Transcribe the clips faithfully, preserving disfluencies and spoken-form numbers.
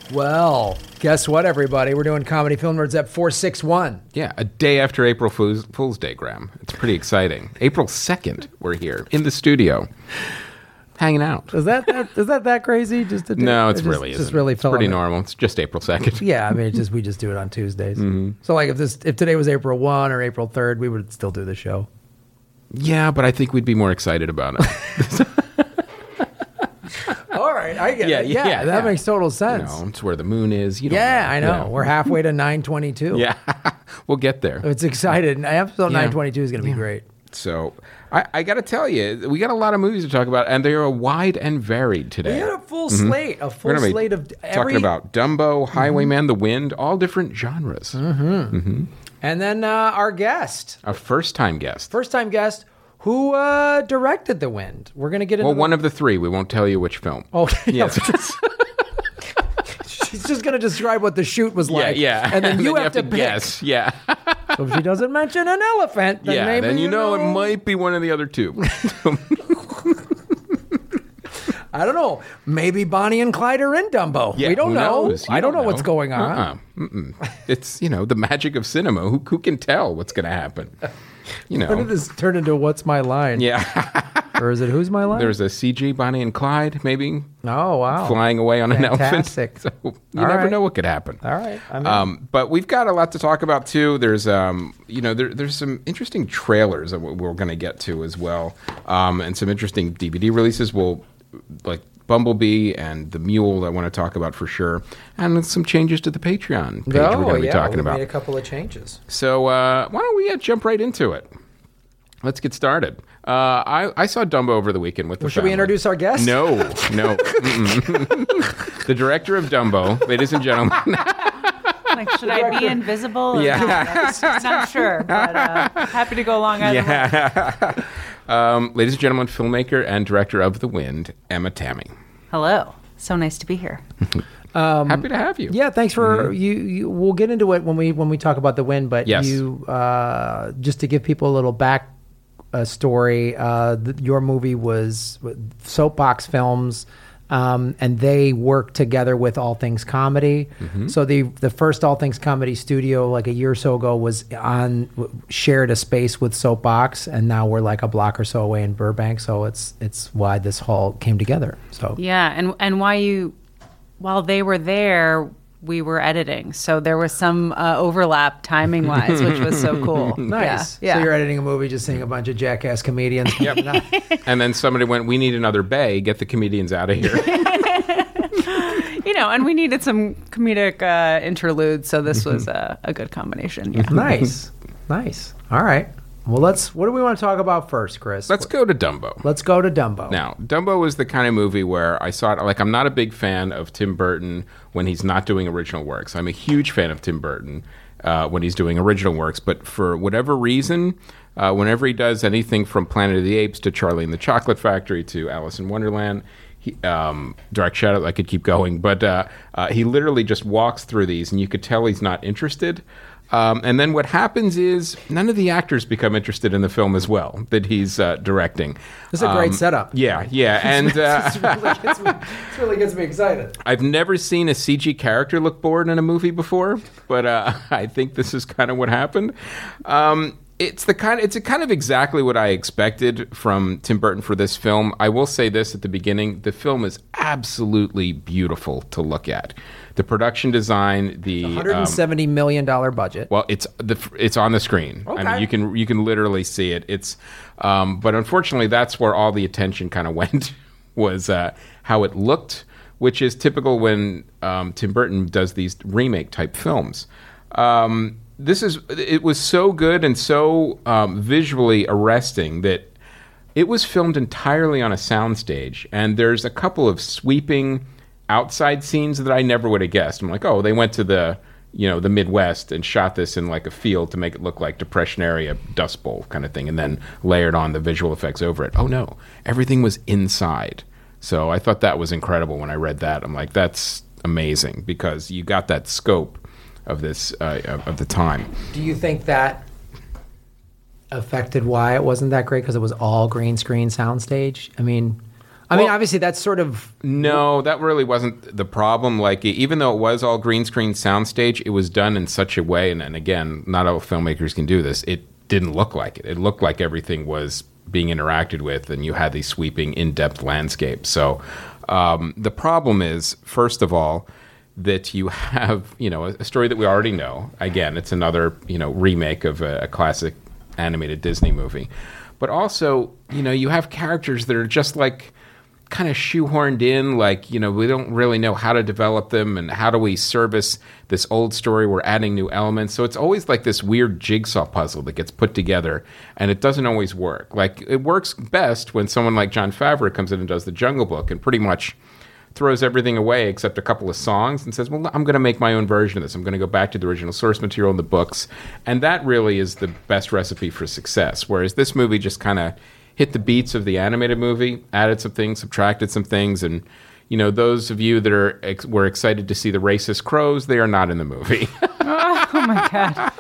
Well, guess what, everybody? We're doing Comedy Film Nerds at four six one. Yeah, a day after April Fool's, Fool's Day, Graham. It's pretty exciting. April second, we're here in the studio, hanging out. Is that, that is that that crazy? Just to do, No, it's it really just, isn't. just really It's pretty filament? normal. It's just April second. Yeah, I mean, it's just we just do it on Tuesdays. Mm-hmm. So, like, if this if today was April first or April third, we would still do the show. Yeah, but I think we'd be more excited about it. All right, I get Yeah, it. Yeah, yeah, that yeah. makes total You sense. know, it's where the moon is. You don't Yeah, know. I know. Yeah. We're halfway to nine twenty-two. Yeah, we'll get there. It's excited. Episode Yeah. nine twenty-two is going to be Yeah. great. So I, I got to tell you, we got a lot of movies to talk about, and they are wide and varied today. We had a full slate, a full We're gonna be slate of every. talking about Dumbo, Highwayman, The Wind, all different genres. And then uh, our guest, A first-time guest. first time guest, who uh, directed The Wind. We're going to get into Well, the- one of the three. We won't tell you which film. Oh, Yes. She's just going to describe what the shoot was yeah, like. yeah. And then you, have, to, pick. guess. Yeah. So if she doesn't mention an elephant, then yeah, maybe then you know, it might be one of the other two. I don't know. Maybe Bonnie and Clyde are in Dumbo. Yeah, we don't who know. knows? You I don't know, what's going on. Uh-uh. Mm-mm. It's, you know, the magic of cinema. Who, who can tell what's going to happen? You When did know. this turn into What's My Line? Yeah. Or is it Who's My Line? There's a C G Bonnie and Clyde, maybe, oh, wow. flying away on Fantastic. an elephant. So you All never right. know what could happen. All right. I'm in. Um, but we've got a lot to talk about too. There's, um, you know, there, there's some interesting trailers that we're going to get to as well, um, and some interesting D V D releases. We'll like Bumblebee and The Mule. I want to talk about for sure, and some changes to the Patreon page oh, we're going to be yeah, talking we about. made a couple of changes. So uh, why don't we uh, jump right into it? Let's get started. Uh, I, I saw Dumbo over the weekend with the Well, should we family. introduce our guest? No, no. Mm-mm. The director of Dumbo, ladies and gentlemen. Like, should I be invisible? Or Yeah. not? Not sure, but uh, happy to go along either way. Yeah. um, ladies and gentlemen, filmmaker and director of The Wind, Emma Tammy. Hello. So nice to be here. Happy to have you. Yeah, thanks for you, you. We'll get into it when we when we talk about The Wind, but Yes. you uh, just to give people a little back uh, story. Uh, th- your movie was with Soapbox Films, um, and they worked together with All Things Comedy. So the the first All Things Comedy studio, like a year or so ago, was on w- shared a space with Soapbox, and now we're like a block or so away in Burbank. So it's it's why this all came together. So Yeah, and and why you, while they were there, we were editing, so there was some uh, overlap timing wise, which was so cool. nice. Yeah. So yeah. you're editing a movie, just seeing a bunch of jackass comedians. Yep. And then somebody went, we need another bay. Get the comedians out of here. You know, and we needed some comedic uh, interludes, so this was a, a good combination. Yeah. Nice, nice. All right. Well, let's. What do we want to talk about first, Chris? Let's go to Dumbo. Let's go to Dumbo. Now, Dumbo is the kind of movie where I saw it, like, I'm not a big fan of Tim Burton when he's not doing original works. I'm a huge fan of Tim Burton uh, when he's doing original works, but for whatever reason, uh, whenever he does anything from Planet of the Apes to Charlie and the Chocolate Factory to Alice in Wonderland, he, um, Dark Shadow, I could keep going, but uh, uh, he literally just walks through these, and you could tell he's not interested. Um, and then what happens is none of the actors become interested in the film as well that he's uh, directing. This is a great Um, setup. Yeah, yeah. And uh, this, really gets me, this really gets me excited. I've never seen a C G character look bored in a movie before, but uh, I think this is kind of what happened. Um, it's the kind. It's a kind of exactly what I expected from Tim Burton for this film. I will say this at the beginning: the film is absolutely beautiful to look at. The production design, the one hundred seventy um, million dollars budget. well, it's the it's on the screen. I Okay. mean, you can you can literally see it. It's, um, but unfortunately, that's where all the attention kind of went was uh, how it looked, which is typical when um, Tim Burton does these remake type films. Um, this is it was so good and so um, visually arresting that it was filmed entirely on a soundstage, and there's a couple of sweeping outside scenes that I never would have guessed. I'm like, oh, they went to the, you know, the Midwest and shot this in like a field to make it look like Depression area Dust Bowl kind of thing, and then layered on the visual effects over it. Oh no, everything was inside. So I thought that was incredible when I read that. I'm like, that's amazing because you got that scope of this uh, of, of the time. Do you think that affected why it wasn't that great because it was all green screen soundstage? I mean, I mean, Well- obviously that's sort of No, that really wasn't the problem. Like, e- even though it was all green screen soundstage, it was done in such a way, and, and again, not all filmmakers can do this. It didn't look like it. It looked like everything was being interacted with, and you had these sweeping, in-depth landscapes. So um, the problem is, first of all, that you have, you know, a, a story that we already know. Again, it's another, you know, remake of a, a classic animated Disney movie. But also, you know, you have characters that are just like kind of shoehorned in, like, you know, we don't really know how to develop them and how do we service this old story. We're adding new elements. So it's always like this weird jigsaw puzzle that gets put together, and it doesn't always work. Like, it works best when someone like Jon Favreau comes in and does the Jungle Book and pretty much throws everything away except a couple of songs and says, well, I'm going to make my own version of this. I'm going to go back to the original source material in the books. And that really is the best recipe for success. Whereas this movie just kind of hit the beats of the animated movie, added some things, subtracted some things, and you know, those of you that are ex- were excited to see the racist crows, they are not in the movie. Oh my god,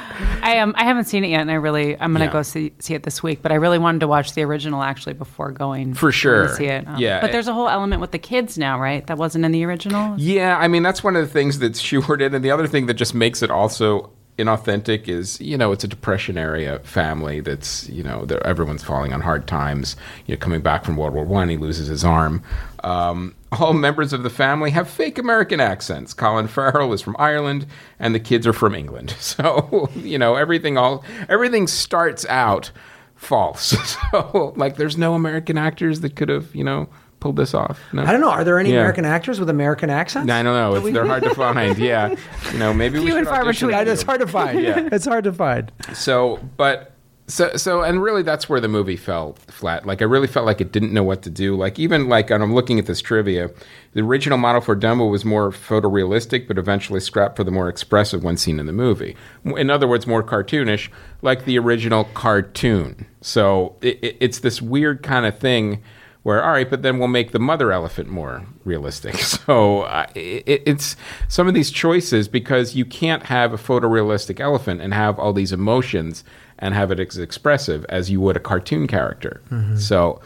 I am. Um, I haven't seen it yet, and I really I'm gonna Yeah. go see see it this week. But I really wanted to watch the original actually before going For sure. to see it. Um, Yeah. but there's a whole element with the kids now, right? That wasn't in the original. Yeah, I mean, that's one of the things that's shoehorned in. And the other thing that just makes it also inauthentic is, you know, it's a Depression era family that's, you know, they're- everyone's falling on hard times. You know, coming back from World War One, he loses his arm. Um, all members of the family have fake American accents. Colin Farrell is from Ireland, and the kids are from England. So, you know, everything all everything starts out false. So, like, there's no American actors that could have, you know, pulled this off. No? I don't know. Are there any Yeah. American actors with American accents? I don't know. It's, they're hard to find. Yeah, you know, maybe we Few should and far audition between. for It's you. hard to find. Yeah. It's hard to find. So, but so so, and really, that's where the movie fell flat. Like, I really felt like it didn't know what to do. Like, even like, and I'm looking at this trivia, the original model for Dumbo was more photorealistic, but eventually scrapped for the more expressive one seen in the movie. In other words, more cartoonish, like the original cartoon. So it, it, it's this weird kind of thing where, all right, but then we'll make the mother elephant more realistic. So uh, it, it's some of these choices, because you can't have a photorealistic elephant and have all these emotions and have it as expressive as you would a cartoon character. So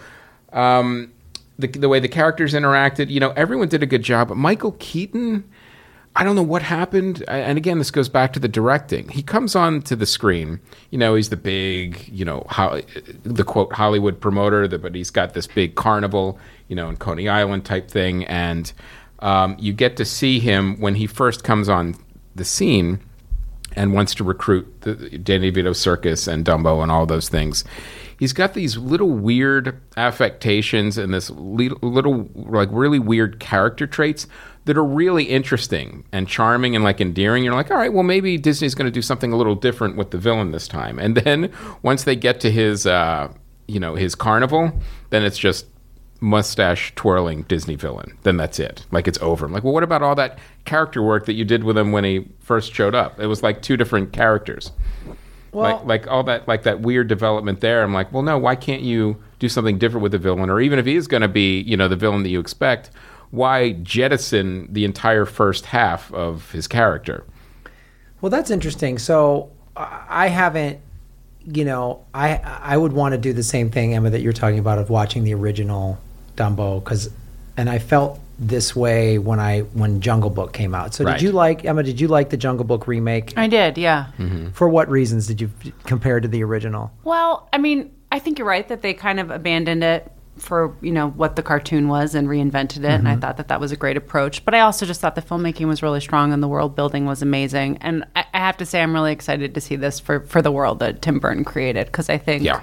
um, the, the way the characters interacted, you know, everyone did a good job. But Michael Keaton, I don't know what happened. And again, this goes back to the directing. He comes on to the screen. You know, he's the big, you know, ho- the quote Hollywood promoter, the, but he's got this big carnival, you know, in Coney Island type thing. And um, you get to see him when he first comes on the scene and wants to recruit the Danny DeVito circus and Dumbo and all those things. He's got these little weird affectations and this li- little, like, really weird character traits that are really interesting and charming and, like, endearing. You're like, all right, well, maybe Disney's going to do something a little different with the villain this time. And then once they get to his, uh, you know, his carnival, then it's just mustache twirling Disney villain. Then that's it. Like, it's over. I'm like, well, what about all that character work that you did with him when he first showed up? It was like two different characters. Well, like, like all that, like that weird development there. I'm like, well, no, why can't you do something different with the villain? Or even if he is going to be, you know, the villain that you expect, why jettison the entire first half of his character? well, that's interesting. So I I haven't, you know, I I would want to do the same thing, Emma, that you're talking about, of watching the original Dumbo, because, and I felt this way when I when Jungle Book came out. So Right. did you like, Emma? Did you like the Jungle Book remake? I did, yeah. For what reasons did you compare to the original? Well, I mean, I think you're right that they kind of abandoned it for, you know, what the cartoon was and reinvented it. And I thought that that was a great approach. But I also just thought the filmmaking was really strong and the world building was amazing. And I, I have to say, I'm really excited to see this for, for the world that Tim Burton created. Because I think, Yeah.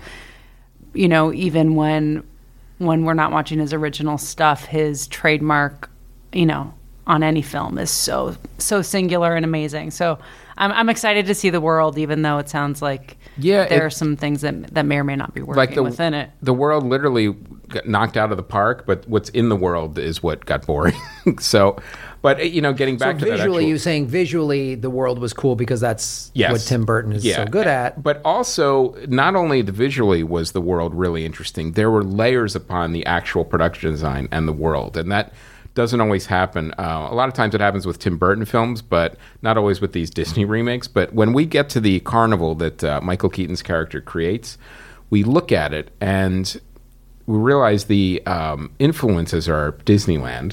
you know, even when when we're not watching his original stuff, his trademark, you know, on any film is so so singular and amazing. So I'm I'm excited to see the world, even though it sounds like Yeah, there it- are some things that that may or may not be working Like the within it. the world literally got knocked out of the park, but what's in the world is what got boring. So, but you know, getting back So to that visually, actual- you saying visually the world was cool because that's Yes. what Tim Burton is Yeah. so good at. But also, not only the visually was the world really interesting, there were layers upon the actual production design and the world, and that doesn't always happen. Uh, a lot of times it happens with Tim Burton films, but not always with these Disney remakes. But when we get to the carnival that uh, Michael Keaton's character creates, we look at it, and we realize the um, influences are Disneyland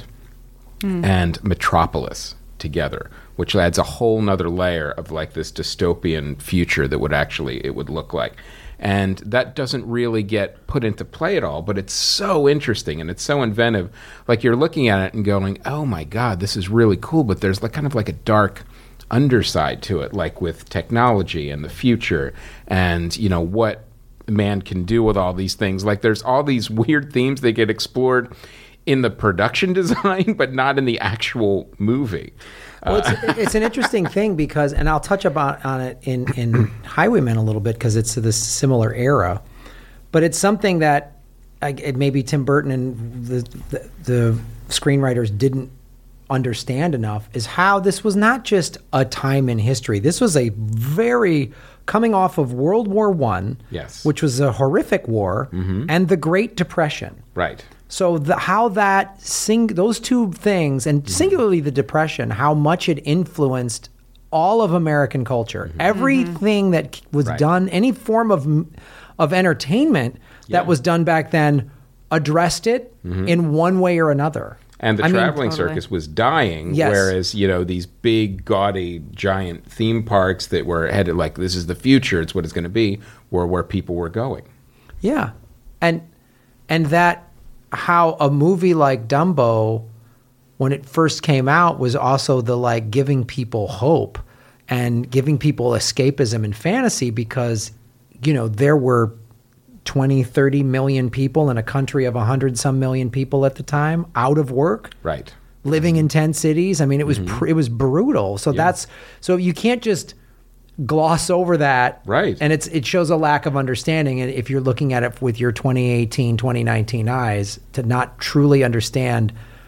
mm. and Metropolis together, which adds a whole nother layer of like this dystopian future that would actually, it would look like. And that doesn't really get put into play at all, but it's so interesting and it's so inventive. Like you're looking at it and going, oh my God, this is really cool, but there's like kind of like a dark underside to it, like with technology and the future and, you know, what man can do with all these things. Like there's all these weird themes that get explored in the production design, but not in the actual movie. Well, it's, it's an interesting thing because, and I'll touch about on it in, in Highwaymen a little bit because it's this similar era, but it's something that like, it maybe Tim Burton and the, the the screenwriters didn't understand enough is how this was not just a time in history. This was a very coming off of World War One, yes, which was a horrific war, mm-hmm. and the Great Depression, right. So the, how that sing those two things, and singularly the Depression, how much it influenced all of American culture. Mm-hmm. Everything that was right. done, any form of of entertainment yeah. that was done back then, addressed it mm-hmm. in one way or another. And the I traveling mean, totally. circus was dying, yes. whereas, you know, these big, gaudy, giant theme parks that were headed like, this is the future, it's what it's going to be, were where people were going. Yeah. And and that... how a movie like Dumbo, when it first came out, was also the like giving people hope and giving people escapism and fantasy because, you know, there were twenty, thirty million people in a country of a hundred some million people at the time out of work. Right. Living in ten cities. I mean, it was, mm-hmm. pr- it was brutal. So yeah. that's, so you can't just gloss over that. Right. And it's it shows a lack of understanding. And if you're looking at it with your twenty eighteen, twenty nineteen eyes, to not truly understand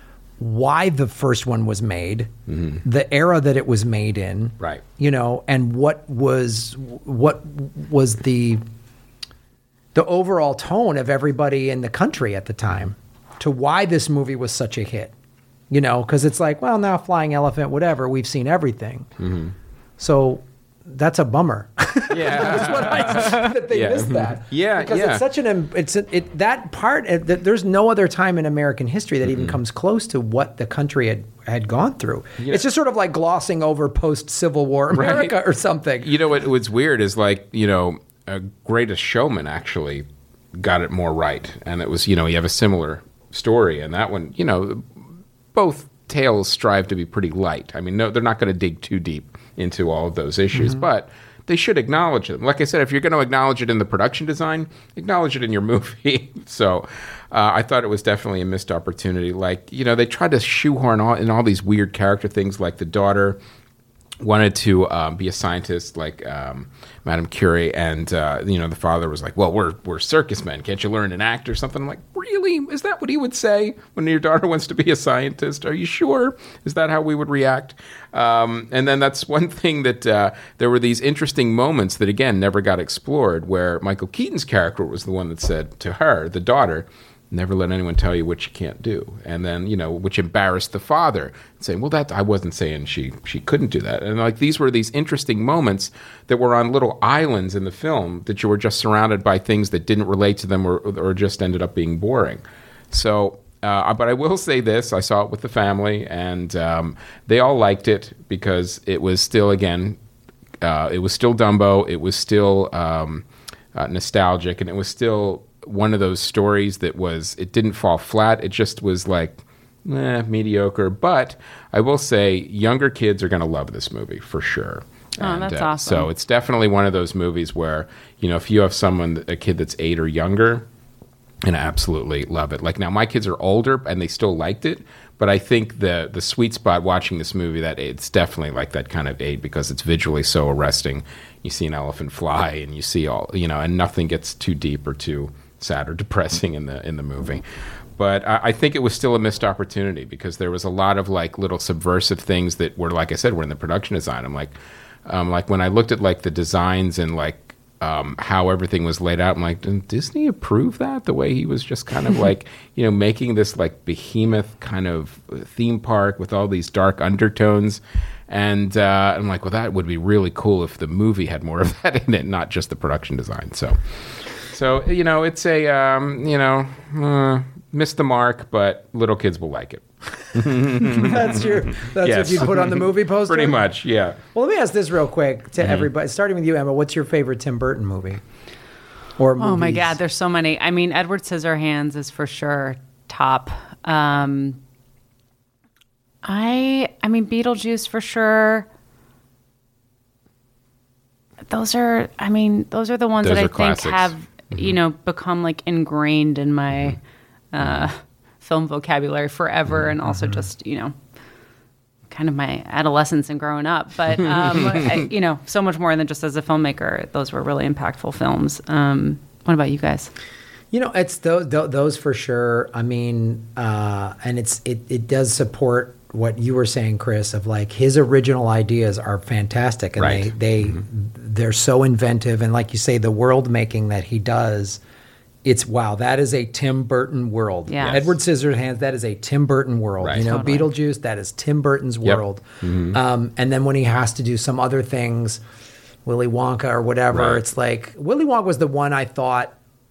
why the first one was made, mm-hmm. the era that it was made in, right. you know, and what was what was the the overall tone of everybody in the country at the time to why this movie was such a hit. You know, because it's like, well, now Flying Elephant, whatever, we've seen everything. Mm-hmm. So that's a bummer. Yeah, that's what I that they yeah. missed that. Yeah, because yeah. it's such an it's a, it that part. It, that there's no other time in American history that mm-hmm. even comes close to what the country had had gone through. Yeah. It's just sort of like glossing over post Civil War America right. or something. You know what? What's weird is like you know, a Greatest Showman actually got it more right, and it was you know you have a similar story, and that one you know, both tales strive to be pretty light. I mean, no, they're not going to dig too deep into all of those issues, mm-hmm. but they should acknowledge them. Like I said, if you're going to acknowledge it in the production design, acknowledge it in your movie. so uh, I thought it was definitely a missed opportunity. Like, you know, they tried to shoehorn all, in all these weird character things, like the daughter wanted to um, be a scientist like um, Madame Curie, and uh, you know the father was like, well, we're we're circus men, can't you learn an act or something? I'm like, really? Is that what he would say when your daughter wants to be a scientist? Are you sure? Is that how we would react? Um, and then that's one thing that uh, there were these interesting moments that again never got explored, where Michael Keaton's character was the one that said to her, the daughter, never let anyone tell you what you can't do. And then, you know, which embarrassed the father, saying, well, that I wasn't saying she she couldn't do that. And like these were these interesting moments that were on little islands in the film that you were just surrounded by things that didn't relate to them or, or just ended up being boring. So, uh, but I will say this, I saw it with the family, and um, they all liked it because it was still, again, uh, it was still Dumbo, it was still um, uh, nostalgic, and it was still one of those stories that was, it didn't fall flat. It just was like, eh, mediocre. But I will say younger kids are going to love this movie for sure. Oh, and, that's uh, awesome. So it's definitely one of those movies where, you know, if you have someone, a kid that's eight or younger, and I absolutely love it. Like now my kids are older and they still liked it, but I think the the sweet spot watching this movie, that it's definitely like that kind of eight because it's visually so arresting. You see an elephant fly and you see all, you know, and nothing gets too deep or too sad or depressing in the in the movie. But I, I think it was still a missed opportunity because there was a lot of like little subversive things that were, like I said, were in the production design. I'm like, um, like when I looked at like the designs and like um, how everything was laid out, I'm like, did Disney approve that? The way he was just kind of like, you know, making this like behemoth kind of theme park with all these dark undertones. And uh, I'm like, well, that would be really cool if the movie had more of that in it, not just the production design. So. So, you know, it's a, um, you know, uh, missed the mark, but little kids will like it. That's your. That's Yes. what you put on the movie poster. Pretty much, yeah. Well, let me ask this real quick to everybody, starting with you, Emma. What's your favorite Tim Burton movie? Or movies? Oh my God, there's so many. I mean, Edward Scissorhands is for sure top. Um, I, I mean, Beetlejuice for sure. Those are, I mean, those are the ones Those that I are think classics. have, Mm-hmm. you know, become like ingrained in my uh, film vocabulary forever, Mm-hmm. and also just, you know, kind of my adolescence and growing up. But, um, I, you know, so much more than just as a filmmaker. Those were really impactful films. Um, what about you guys? You know, it's those, those for sure. I mean, uh, and it's it, it does support what you were saying, Chris, of like his original ideas are fantastic, and Right. they they they're so inventive, and like you say, the world making that he does. It's wow, that is a Tim Burton world. Yeah. Edward Scissorhands, that is a Tim Burton world. Right. You know, Totally. Beetlejuice, that is Tim Burton's Yep. world. Um, and then when he has to do some other things, Willy Wonka or whatever, Right. it's like Willy Wonka was the one I thought,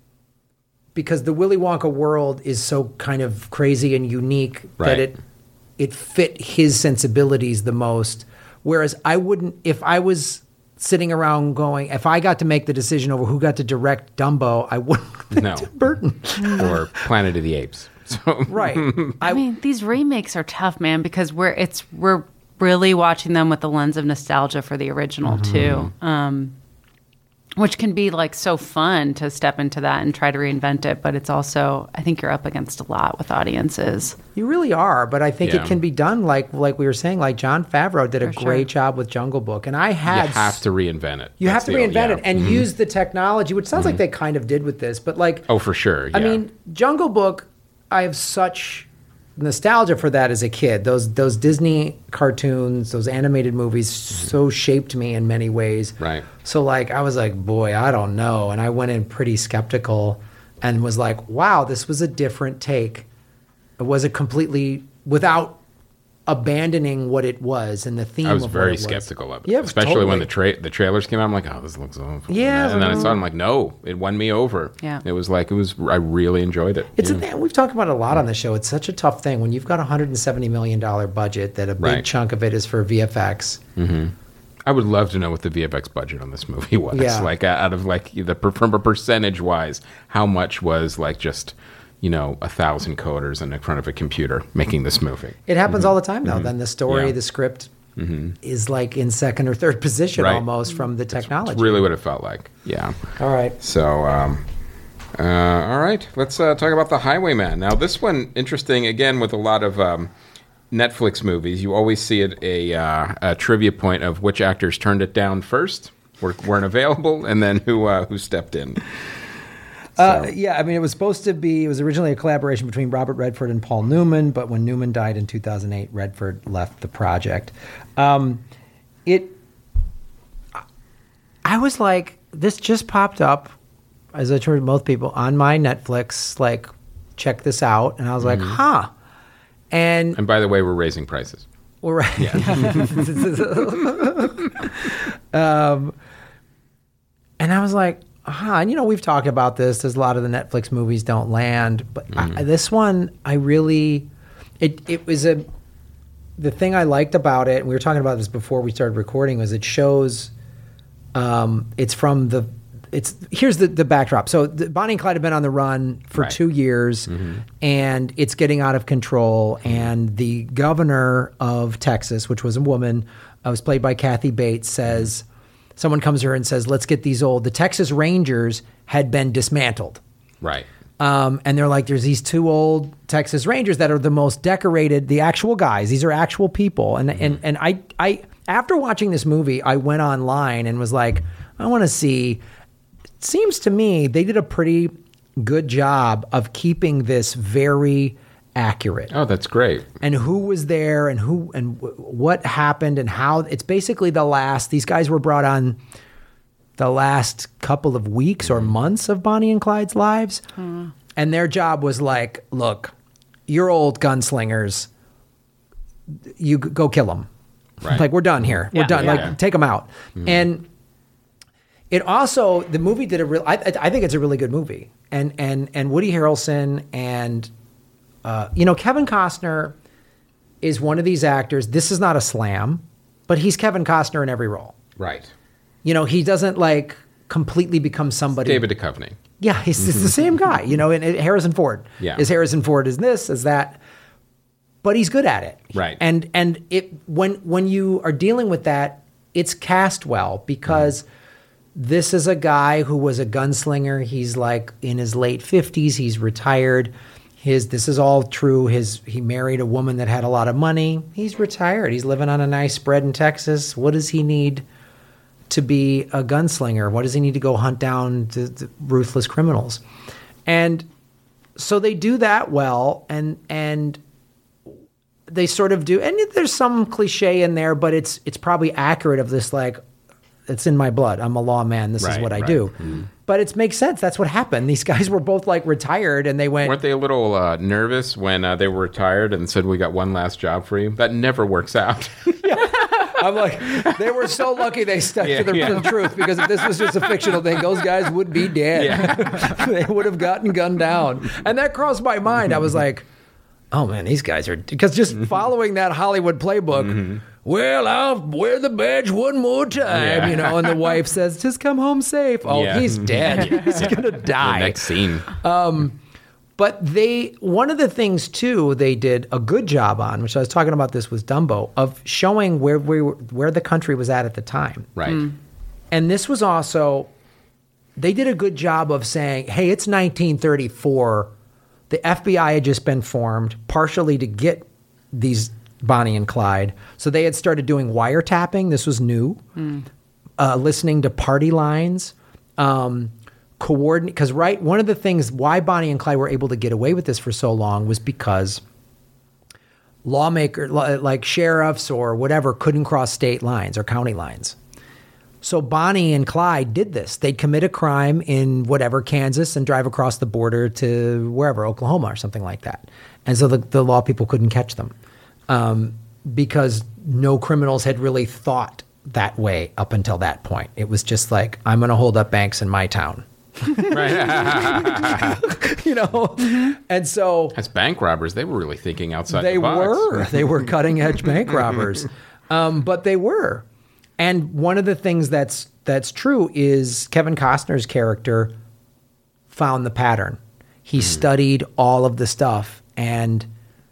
because the Willy Wonka world is so kind of crazy and unique Right. that it it fit his sensibilities the most. Whereas I wouldn't, if I was sitting around going, if I got to make the decision over who got to direct Dumbo, I wouldn't think No. Tim Burton. Or Planet of the Apes. So, Right. I, I, mean, these remakes are tough, man, because we're it's we're really watching them with the lens of nostalgia for the original too, um, which can be like so fun to step into that and try to reinvent it. But it's also, I think you're up against a lot with audiences. you really are, but I think Yeah. it can be done like like we were saying, like Jon Favreau did a For great sure. job with Jungle Book. And I you had have to reinvent it. You That's have to the- reinvent yeah. it and use the technology, which sounds like they kind of did with this, but like Oh, for sure. I yeah. mean, Jungle Book, I have such nostalgia for that as a kid. Those those Disney cartoons, those animated movies so shaped me in many ways. Right. So like I was like, boy, I don't know. And I went in pretty skeptical and was like, wow, this was a different take. It was a completely without abandoning what it was and the theme I was of very what it was. skeptical of it. Yeah, Especially when totally. the tra- the trailers came out. I'm like, oh, this looks awful. Yeah, And then I mm. saw it. I'm like, no, it won me over. Yeah. It was like, it was, I really enjoyed it. It's yeah. a thing we've talked about a lot on the show. It's such a tough thing when you've got a one hundred seventy million dollars budget that a big Right. chunk of it is for V F X. I would love to know what the V F X budget on this movie was. Yeah. Like uh, out of like the per- from a percentage wise, how much was like just, you know, a thousand coders in front of a computer making this movie. It happens all the time, though. Then the story, Mm-hmm. Yeah. the script is like in second or third position Right. almost from the technology. It's really what it felt like. Yeah. All right. So, um, uh, all right, let's uh, talk about The Highwayman. Now, this one, interesting, again, with a lot of um, Netflix movies, you always see it a, uh, a trivia point of which actors turned it down first, were, weren't available, and then who uh, who stepped in. Uh, yeah, I mean, it was supposed to be, it was originally a collaboration between Robert Redford and Paul Newman, but when Newman died in two thousand eight, Redford left the project. Um, it, I was like, this just popped up, as I told most people, on my Netflix, like, check this out. And I was like, huh. And And by the way, we're raising prices. we're right. um, and I was like, huh. And, you know, we've talked about this. There's a lot of the Netflix movies don't land. But I, this one, I really, it, it was a, the thing I liked about it, and we were talking about this before we started recording, was it shows, um, it's from the, it's here's the, the backdrop. So the, Bonnie and Clyde have been on the run for Right. two years, and it's getting out of control. And the governor of Texas, which was a woman, uh, was played by Kathy Bates, says someone comes to her and says, "Let's get these old." The Texas Rangers had been dismantled. Right. Um, and they're like, there's these two old Texas Rangers that are the most decorated, the actual guys. These are actual people. And and and I I after watching this movie, I went online and was like, I want to see. It seems to me they did a pretty good job of keeping this very accurate. Oh, that's great. And who was there and who and w- what happened and how. It's basically the last. These guys were brought on the last couple of weeks or months of Bonnie and Clyde's lives. And their job was like, look, you're old gunslingers. You g- go kill them. Right. Like, we're done here. We're Yeah. done. Yeah. Like, take them out. And It also the movie did a real. I, I think it's a really good movie, and and and Woody Harrelson and uh, you know Kevin Costner is one of these actors. This is not a slam, but he's Kevin Costner in every role. Right. You know, he doesn't like completely become somebody. David Duchovny. Yeah, he's, he's the same guy. You know, and, and Harrison Ford. Yeah. Is Harrison Ford is this, is that, but he's good at it. Right. And and it when when you are dealing with that, it's cast well because mm. this is a guy who was a gunslinger. He's like in his late fifties. He's retired. His this is all true. His he married a woman that had a lot of money. He's retired. He's living on a nice spread in Texas. What does he need to be a gunslinger? What does he need to go hunt down the, the ruthless criminals? And so they do that well, and and they sort of do. And there's some cliche in there, but it's it's probably accurate. Of this, like, it's in my blood. I'm a lawman. This right, is what I right. do. Mm-hmm. But it makes sense. That's what happened. These guys were both like retired, and they went. Weren't they a little uh, nervous when uh, they were retired and said, "We got one last job for you"? That never works out. I'm like, they were so lucky they stuck Yeah, to the, yeah. the truth, because if this was just a fictional thing, those guys would be dead. Yeah. They would have gotten gunned down. And that crossed my mind. I was like, oh man, these guys are, because just following that Hollywood playbook, mm-hmm. well, I'll wear the badge one more time, Yeah. you know, and the wife says, just come home safe. Oh, Yeah. he's dead. He's going to die. The next scene. But they, one of the things too, they did a good job on, which I was talking about this with Dumbo, of showing where we were, where the country was at at the time. Right. Mm. And this was also, they did a good job of saying, hey, it's nineteen thirty-four. The F B I had just been formed, partially to get these Bonnie and Clyde. So they had started doing wiretapping. This was new. Mm. Uh, listening to party lines. Um, coordinate, because right, one of the things why Bonnie and Clyde were able to get away with this for so long was because lawmakers, like sheriffs or whatever, couldn't cross state lines or county lines. So Bonnie and Clyde did this. They'd commit a crime in whatever, Kansas, and drive across the border to wherever, Oklahoma or something like that. And so the, the law people couldn't catch them um, because no criminals had really thought that way up until that point. It was just like, I'm going to hold up banks in my town. Right. You know? And so As bank robbers, they were really thinking outside they the box. were. They were cutting edge bank robbers. Um, but they were. And one of the things that's that's true is Kevin Costner's character found the pattern. He mm. studied all of the stuff, and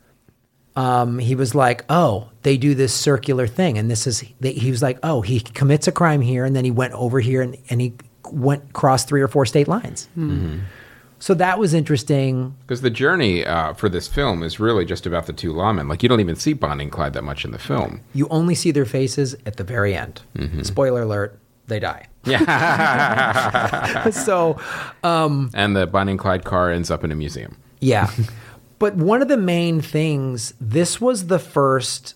um, he was like, oh, they do this circular thing. And this is, they, he was like, oh, he commits a crime here, and then he went over here, and, and he went across three or four state lines. Mm-hmm. So that was interesting. Because the journey uh, for this film is really just about the two lawmen. Like, you don't even see Bonnie and Clyde that much in the film. You only see their faces at the very end. Mm-hmm. Spoiler alert, they die. Yeah. So, um, and the Bonnie and Clyde car ends up in a museum. Yeah. But one of the main things, this was the first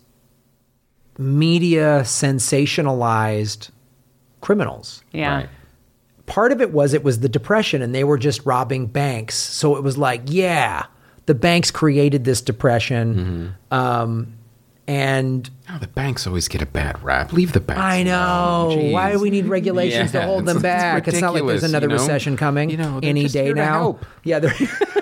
media sensationalized criminals. Yeah. Right. Part of it was it was the Depression, and they were just robbing banks. So it was like, yeah, the banks created this depression. Mm-hmm. Um, and oh, the banks always get a bad rap. Leave the banks I know. alone. Why do we need regulations Yeah, to hold them it's- back? it's It's not like there's ridiculous, another you know? recession coming You know, they're any just day here to now. help. Yeah, they're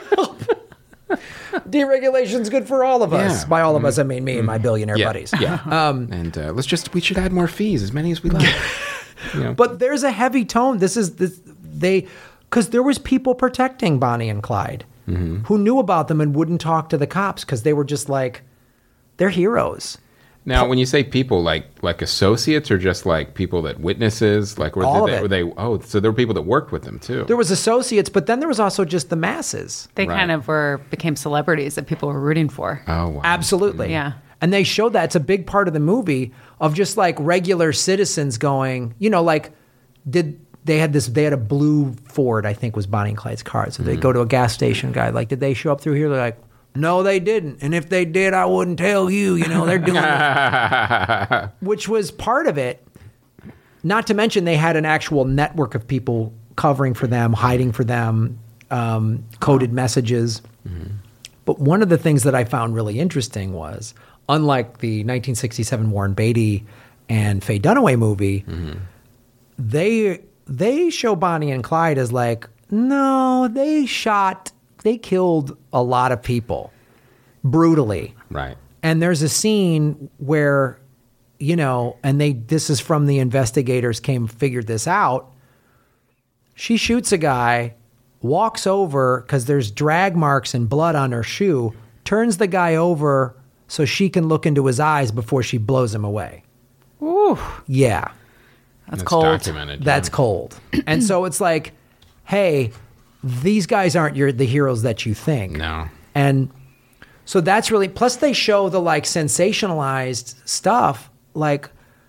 deregulation's good for all of us. Yeah. By all of us, I mean me and my billionaire Yeah. buddies. Yeah. Um, and uh, let's just, we should add more fees, as many as we like. You know? But there's a heavy tone. This is this, they, because there was people protecting Bonnie and Clyde mm-hmm. who knew about them and wouldn't talk to the cops because they were just like, they're heroes. Now, when you say people, like like associates or just like people that witnesses, like were, All they, of it. were they? Oh, so there were people that worked with them too. There was associates, but then there was also just the masses. They Right. kind of were became celebrities that people were rooting for. Oh, wow. Absolutely. Yeah. And they showed that. It's a big part of the movie of just like regular citizens going, you know, like did they had this, they had a blue Ford, I think was Bonnie and Clyde's car. So they Mm-hmm. go to a gas station guy, like, did they show up through here? They're like, no, they didn't. And if they did, I wouldn't tell you, you know, they're doing it. Which was part of it. Not to mention they had an actual network of people covering for them, hiding for them, um, coded messages. Mm-hmm. But one of the things that I found really interesting was, unlike the nineteen sixty-seven Warren Beatty and Faye Dunaway movie, mm-hmm. they they show Bonnie and Clyde as like, no, they shot, they killed a lot of people brutally. Right. And there's a scene where, you know, and they, this is from the investigators came, figured this out. She shoots a guy, walks over because there's drag marks and blood on her shoe, turns the guy over so she can look into his eyes before she blows him away. Ooh, Yeah. that's, That's cold. documented. yeah. That's cold. And so it's like, hey, these guys aren't your the heroes that you think. No. And so that's really, plus they show the like sensationalized stuff like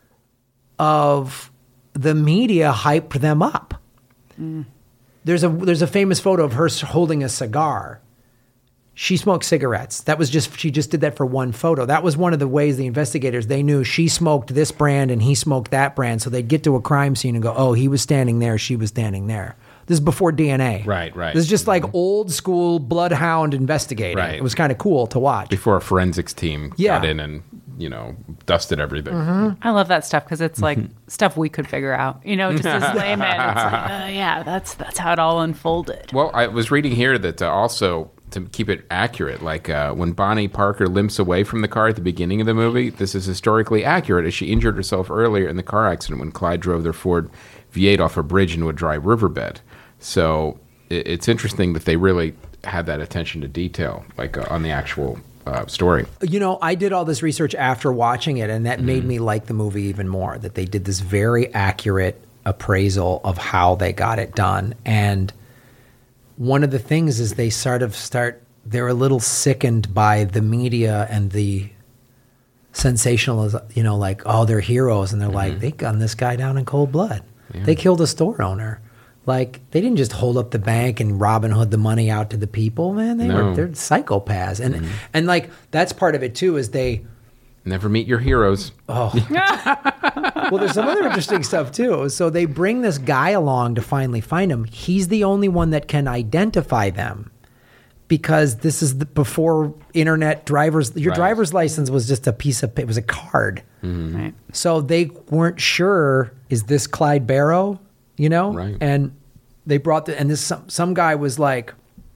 of the media hype them up. Mm. There's a there's a famous photo of her holding a cigar. She smoked cigarettes. That was just, she just did that for one photo. That was one of the ways the investigators, they knew she smoked this brand and he smoked that brand. So they'd get to a crime scene and go, oh, he was standing there, she was standing there. This is before D N A. Right, right. This is just like old school bloodhound investigating. Right. It was kind of cool to watch. Before a forensics team Yeah. got in and, you know, dusted everything. I love that stuff because it's like stuff we could figure out. You know, just as laymen, it's like, uh, yeah, that's that's how it all unfolded. Well, I was reading here that uh, also, to keep it accurate, like uh, when Bonnie Parker limps away from the car at the beginning of the movie, this is historically accurate as she injured herself earlier in the car accident when Clyde drove their Ford V eight off a bridge into a dry riverbed. So it, it's interesting that they really had that attention to detail, like uh, on the actual uh, story. You know, I did all this research after watching it, and that made me like the movie even more, that they did this very accurate appraisal of how they got it done. And one of the things is they sort of start, they're a little sickened by the media and the sensationalism, you know, like, oh, they're heroes. And they're like, they gunned this guy down in cold blood. They killed a store owner. Like, they didn't just hold up the bank and Robin Hood the money out to the people, man. They No. were, they're psychopaths. And, and like, that's part of it too, is they, Never meet your heroes. well, there's some other interesting stuff too. So they bring this guy along to finally find him. He's the only one that can identify them because this is the, before internet drivers. Your Right. driver's license was just a piece of, it was a card. Right. So they weren't sure, is this Clyde Barrow, you know? Right. And they brought the, and this, some, some guy was like,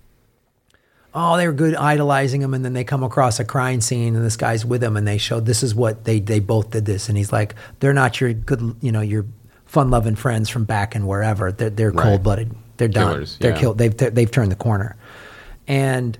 oh, they were good idolizing him, and then they come across a crime scene, and this guy's with him, and they show this is what they they both did this, and he's like, they're not your good, you know, your fun-loving friends from back and wherever. They're they're Right. cold-blooded. They're done. Killers, They're yeah. killed. They've they've turned the corner, and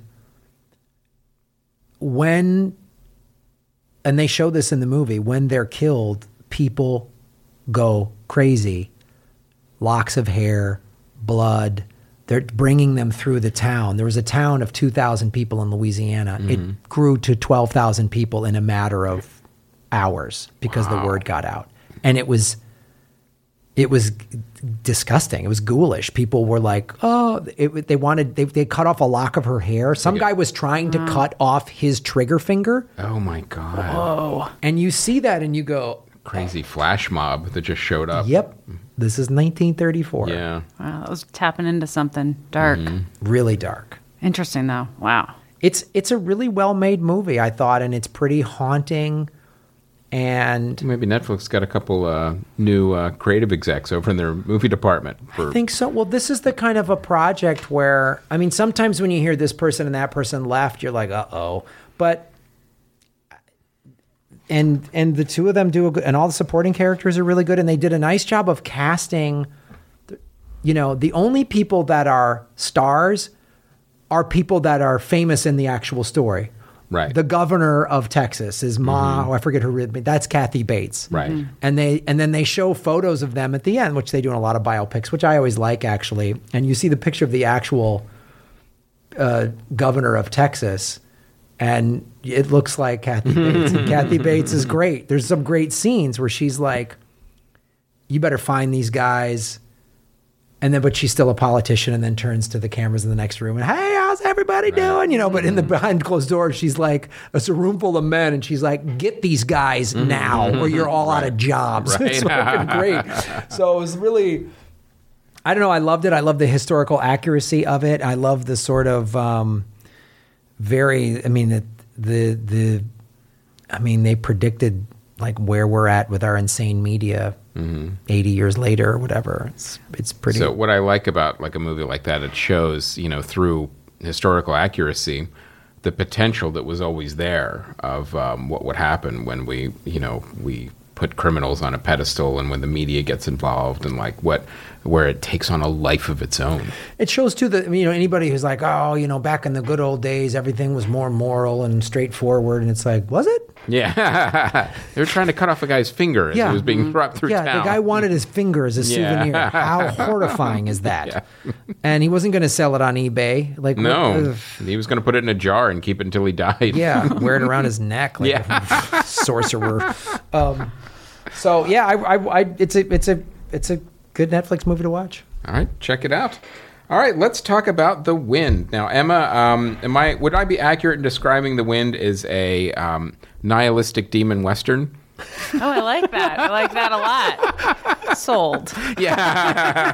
when and they show this in the movie, when they're killed, people go crazy. Locks of hair, blood. They're bringing them through the town. There was a town of two thousand people in Louisiana. Mm-hmm. It grew to twelve thousand people in a matter of hours because Wow. the word got out. And it was it was disgusting. It was ghoulish. People were like, oh, it, they wanted, they, they cut off a lock of her hair. Some Okay. guy was trying to cut off his trigger finger. Oh, my God. And you see that and you go, Crazy flash mob that just showed up. yep, this is nineteen thirty-four. Yeah. Wow, that was tapping into something dark. Really dark. Interesting, though. Wow. It's it's a really well made movie, I thought, and it's pretty haunting. And Maybe Netflix got a couple uh, new uh, creative execs over in their movie department. For, I think so. Well, this is the kind of a project where, I mean, sometimes when you hear this person and that person left, you're like, uh oh. But and and the two of them do a good, and all the supporting characters are really good, and they did a nice job of casting. You know, the only people that are stars are people that are famous in the actual story. Right. The governor of Texas is Ma. Oh, I forget her real name. That's Kathy Bates. Right. Mhm. And they and then they show photos of them at the end, which they do in a lot of biopics, which I always like actually. And you see the picture of the actual uh, governor of Texas, and it looks like Kathy Bates. And Kathy Bates is great. There's some great scenes where she's like, "You better find these guys." And then, but she's still a politician, and then turns to the cameras in the next room and, hey, how's everybody doing? You know, but in the behind closed doors, she's like, it's a room full of men, and she's like, get these guys now, or you're all out of jobs. Right. It's fucking great. So it was really, I don't know, I loved it. I love the historical accuracy of it. I love the sort of um, very, I mean, the, the, the, I mean, they predicted like where we're at with our insane media mm-hmm. eighty years later or whatever. It's it's pretty. So what I like about like a movie like that, it shows, you know, through historical accuracy, the potential that was always there of um, what would happen when we, you know, we put criminals on a pedestal and when the media gets involved and like what, where it takes on a life of its own. It shows too that, you know, anybody who's like, oh, you know, back in the good old days, everything was more moral and straightforward. And it's like, was it? Yeah. They were trying to cut off a guy's finger as yeah. he was being brought through yeah, town. The guy wanted his finger as a yeah. souvenir. How horrifying is that? Yeah. And he wasn't going to sell it on eBay. Like No. What, he was going to put it in a jar and keep it until he died. Yeah. Wear it around his neck like yeah. a sorcerer. Um, so yeah, I, I, I, it's a, it's a, it's a good Netflix movie to watch. All right, check it out. All right, let's talk about The Wind. Now, Emma, um, am I would I be accurate in describing The Wind as a um, nihilistic demon western? Oh, I like that. I like that a lot. Sold. Yeah.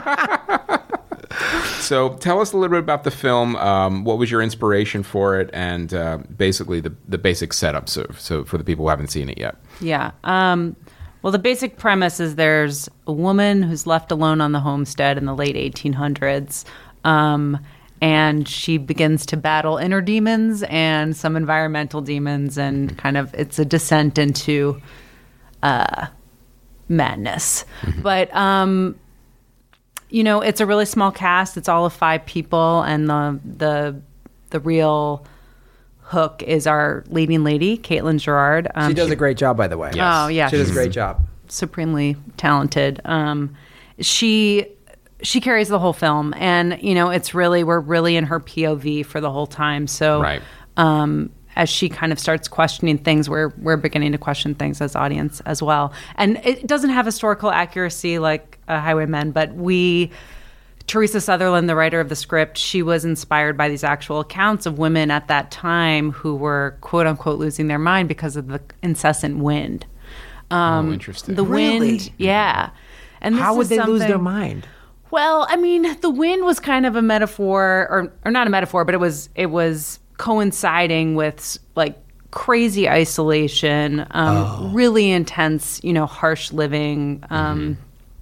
So tell us a little bit about the film. Um, what was your inspiration for it, and uh, basically the the basic setup, so, so for the people who haven't seen it yet. Yeah. Um, well, the basic premise is there's a woman who's left alone on the homestead in the late eighteen hundreds, um, and she begins to battle inner demons and some environmental demons, and kind of it's a descent into uh, madness. Mm-hmm. But um, you know, it's a really small cast. It's all of five people, and the the the real hook is our leading lady, Caitlin Gerard. Um, she does she, a great job, by the way. Yes. Oh, yeah. She does a great job. Supremely talented. Um, she she carries the whole film, and you know, it's really we're really in her P O V for the whole time. So, right. um, as she kind of starts questioning things, we're we're beginning to question things as audience as well. And it doesn't have historical accuracy like uh, Highwaymen, but we. Teresa Sutherland, the writer of the script, she was inspired by these actual accounts of women at that time who were, quote unquote, losing their mind because of the incessant wind. Um, oh, interesting. The really? wind, yeah. And this how would is they lose something- their mind? Well, I mean, the wind was kind of a metaphor, or or not a metaphor, but it was it was coinciding with like crazy isolation, um, Oh. really intense, you know, harsh living. Um,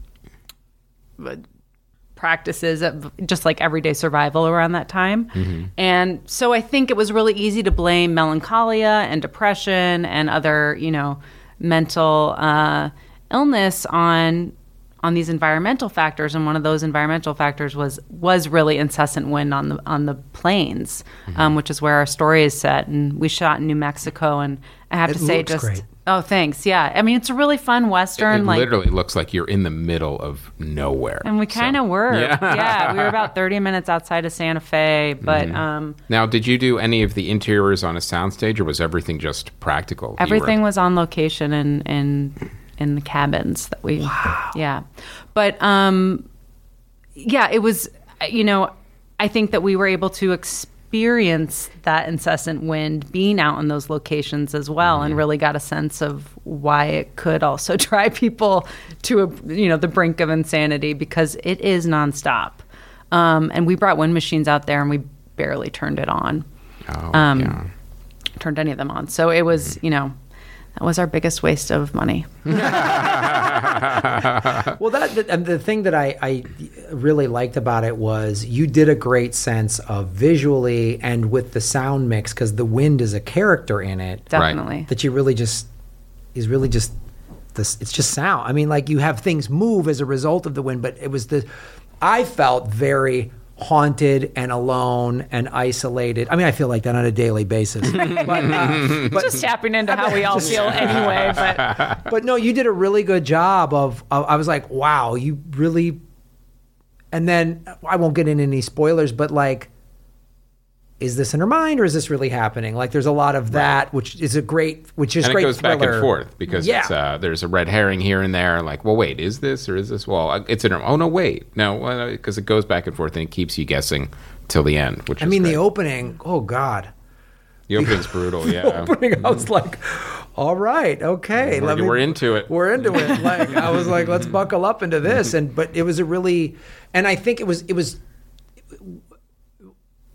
Mm-hmm. practices of just like everyday survival around that time. Mm-hmm. And so I think it was really easy to blame melancholia and depression and other, you know, mental uh, illness on on these environmental factors. And one of those environmental factors was was really incessant wind on the on the plains, mm-hmm. um, which is where our story is set. And we shot in New Mexico, and I have It to say looks just great. Oh, thanks. Yeah. I mean, it's a really fun Western. It like literally looks like you're in the middle of nowhere. And we kind of So- were. Yeah. Yeah. We were about thirty minutes outside of Santa Fe. But Mhm. um, Now, did you do any of the interiors on a soundstage, or was everything just practical? You everything were- was on location in, in, in the cabins that we. Wow. Yeah. But um, yeah, it was, you know, I think that we were able to experience that incessant wind being out in those locations as well, mm-hmm. and really got a sense of why it could also drive people to a, you know, the brink of insanity, because it is nonstop. Um, and we brought wind machines out there, and we barely turned it on. Oh, um, yeah. Turned any of them on. So it was, you know, that was our biggest waste of money. Well, that the, and the thing that I, I really liked about it was you did a great sense of visually and with the sound mix, because the wind is a character in it. Definitely. That you really just is really just this. It's just sound. I mean, like you have things move as a result of the wind, but it was the. I felt very haunted and alone and isolated. I mean, I feel like that on a daily basis. but, uh, but Just tapping into how we all feel anyway. But but no, you did a really good job of, of. I was like, wow, you really. And then I won't get into any spoilers, but like, is this in her mind or is this really happening? Like, there's a lot of that, right. which is a great, which is and great. it goes thriller. back and forth because yeah. it's, uh, there's a red herring here and there. Like, well, wait, is this or is this? Well, it's in her. Oh no, wait, no, because it goes back and forth and it keeps you guessing till the end. Which I is mean, great. the opening. Oh God. The opening's brutal. Yeah. The opening, I was like, all right, okay, We're, let me, we're into it. We're into it. Like I was like, let's buckle up into this. And but it was a really, and I think it was it was.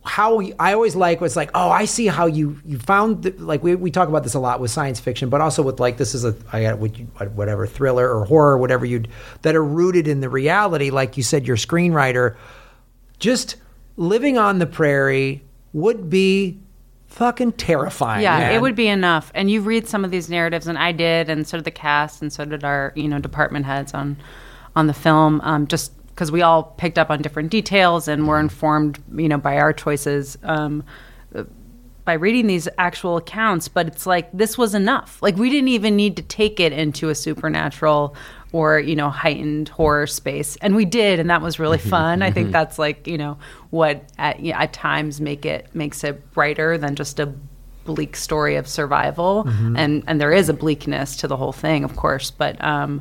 how you, I always like was like, oh, I see how you you found the, like we we talk about this a lot with science fiction, but also with like this is a I got whatever thriller or horror, whatever you that are rooted in the reality. Like you said, your screenwriter, just living on the prairie would be fucking terrifying. Yeah, man. it would be enough. And you read some of these narratives, and I did, and so did the cast, and so did our you know department heads on on the film. Um, just because we all picked up on different details and were informed, you know, by our choices um, by reading these actual accounts. But it's like, this was enough. Like, we didn't even need to take it into a supernatural or, you know, heightened horror space. And we did, and that was really fun. I think that's like, you know, what at, you know, at times make it makes it brighter than just a bleak story of survival. Mm-hmm. And and there is a bleakness to the whole thing, of course. But um,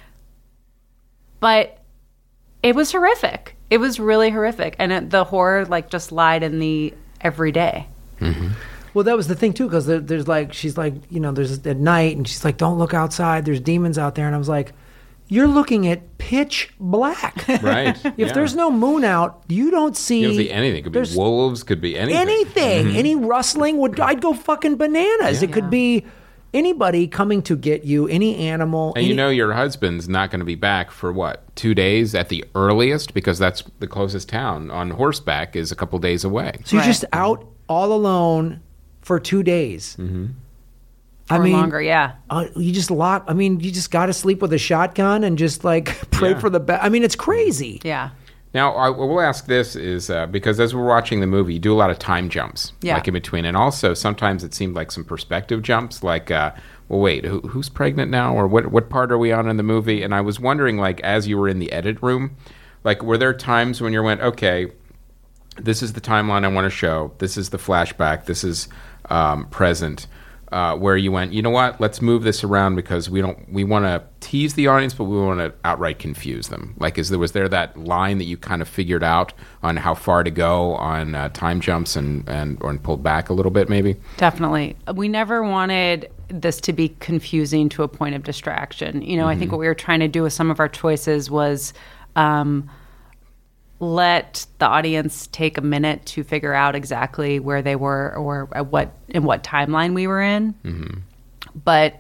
but it was horrific. It was really horrific. And it, the horror, like, just lied in the everyday. Mm-hmm. Well, that was the thing, too, because there, there's, like, she's like, you know, there's at night, and she's like, don't look outside. There's demons out there. And I was like, you're looking at pitch black. Right. If yeah. there's no moon out, you don't see... You don't see anything. It could be wolves, could be anything. Anything. Mm-hmm. Any rustling, would I'd go fucking bananas. Yeah. It could Yeah. be... anybody coming to get you, any animal. And any, you know your husband's not going to be back for, what, two days at the earliest? Because that's the closest town on horseback is a couple days away. So you're Right. just out all alone for two days. Mm-hmm. I or mean, longer, yeah. uh, you just lock, I mean, you just got to sleep with a shotgun and just like pray Yeah. for the best. I mean, it's crazy. Yeah. Now, I will ask this is uh, because as we're watching the movie, you do a lot of time jumps, Yeah. like in between. And also sometimes it seemed like some perspective jumps, like, uh, well, wait, who, who's pregnant now? Or what, what part are we on in the movie? And I was wondering, like, as you were in the edit room, like, were there times when you went, okay, this is the timeline I want to show. This is the flashback. This is um, present. Uh, where you went, you know what? Let's move this around because we don't. We want to tease the audience, but we want to outright confuse them. Like, is there was there that line that you kind of figured out on how far to go on uh, time jumps and and or and pulled back a little bit, maybe? Definitely. We never wanted this to be confusing to a point of distraction. You know, mm-hmm. I think what we were trying to do with some of our choices was um, let the audience take a minute to figure out exactly where they were or at what in what timeline we were in. Mm-hmm. But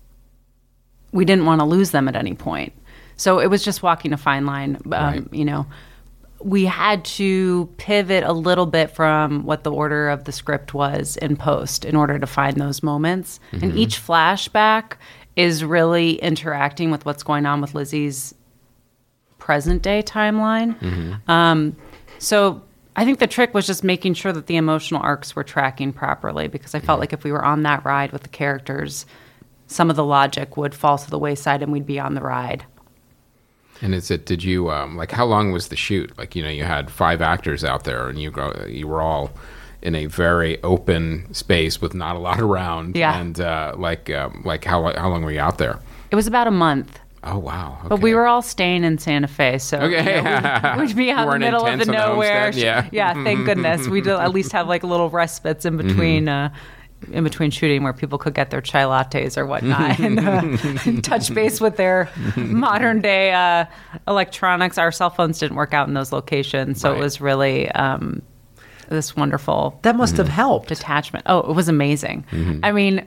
we didn't want to lose them at any point. So it was just walking a fine line. Um, Right. You know, we had to pivot a little bit from what the order of the script was in post in order to find those moments. Mm-hmm. And each flashback is really interacting with what's going on with Lizzie's present day timeline. Mm-hmm. Um, so I think the trick was just making sure that the emotional arcs were tracking properly, because I felt like if we were on that ride with the characters, some of the logic would fall to the wayside and we'd be on the ride. And is it? Did you um, like? How long was the shoot? Like, you know, you had five actors out there, and you go, you were all in a very open space with not a lot around. Yeah. And uh, like, um, like how how long were you out there? It was about a month. Oh wow! Okay. But we were all staying in Santa Fe, so Okay. you know, we'd, we'd be out You in the weren't middle of the intense on the nowhere. homestead? Yeah. yeah, thank goodness. We'd at least have like little respites in between, uh, in between shooting, where people could get their chai lattes or whatnot, and, uh, and touch base with their modern day uh, electronics. Our cell phones didn't work out in those locations, so Right. it was really um, this wonderful That must have helped. detachment. Oh, it was amazing. I mean,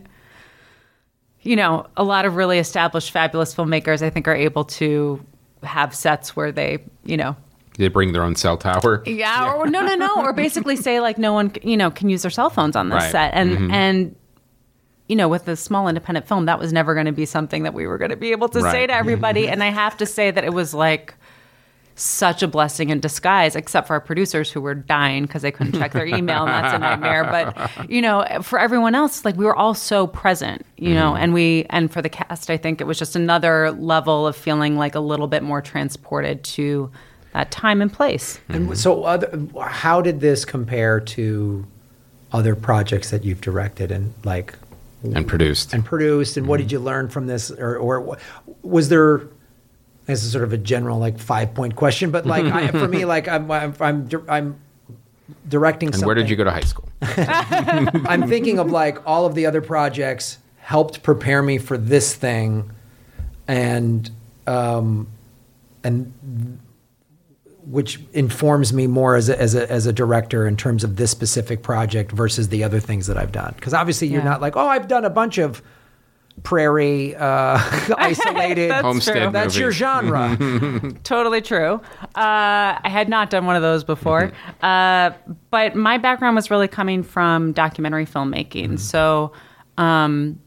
you know, a lot of really established, fabulous filmmakers, I think, are able to have sets where they, you know, Did they bring their own cell tower? yeah, or no, no, no, or basically say like no one, you know, can use their cell phones on this Right. set, and Mhm. and you know, with a small independent film, that was never going to be something that we were going to be able to say Right. to everybody. And I have to say that it was like such a blessing in disguise, except for our producers who were dying because they couldn't check their email, and that's a nightmare. But, you know, for everyone else, like, we were all so present, you know, Mm-hmm. and we, and for the cast, I think it was just another level of feeling like a little bit more transported to that time and place. And so, other, how did this compare to other projects that you've directed and like And produced. and produced? And what did you learn from this? Or, or was there? This is sort of a general like five point question, but like I, for me, like I'm I'm I'm, I'm directing. And something. where did you go to high school? I'm thinking of like all of the other projects helped prepare me for this thing, and um, and which informs me more as a, as a as a director in terms of this specific project versus the other things that I've done. Because obviously you're Yeah. not like, oh, I've done a bunch of prairie uh, isolated. That's Homestead true. That's your movies. genre. Totally true. Uh, I had not done one of those before. Uh, but my background was really coming from documentary filmmaking. So, um,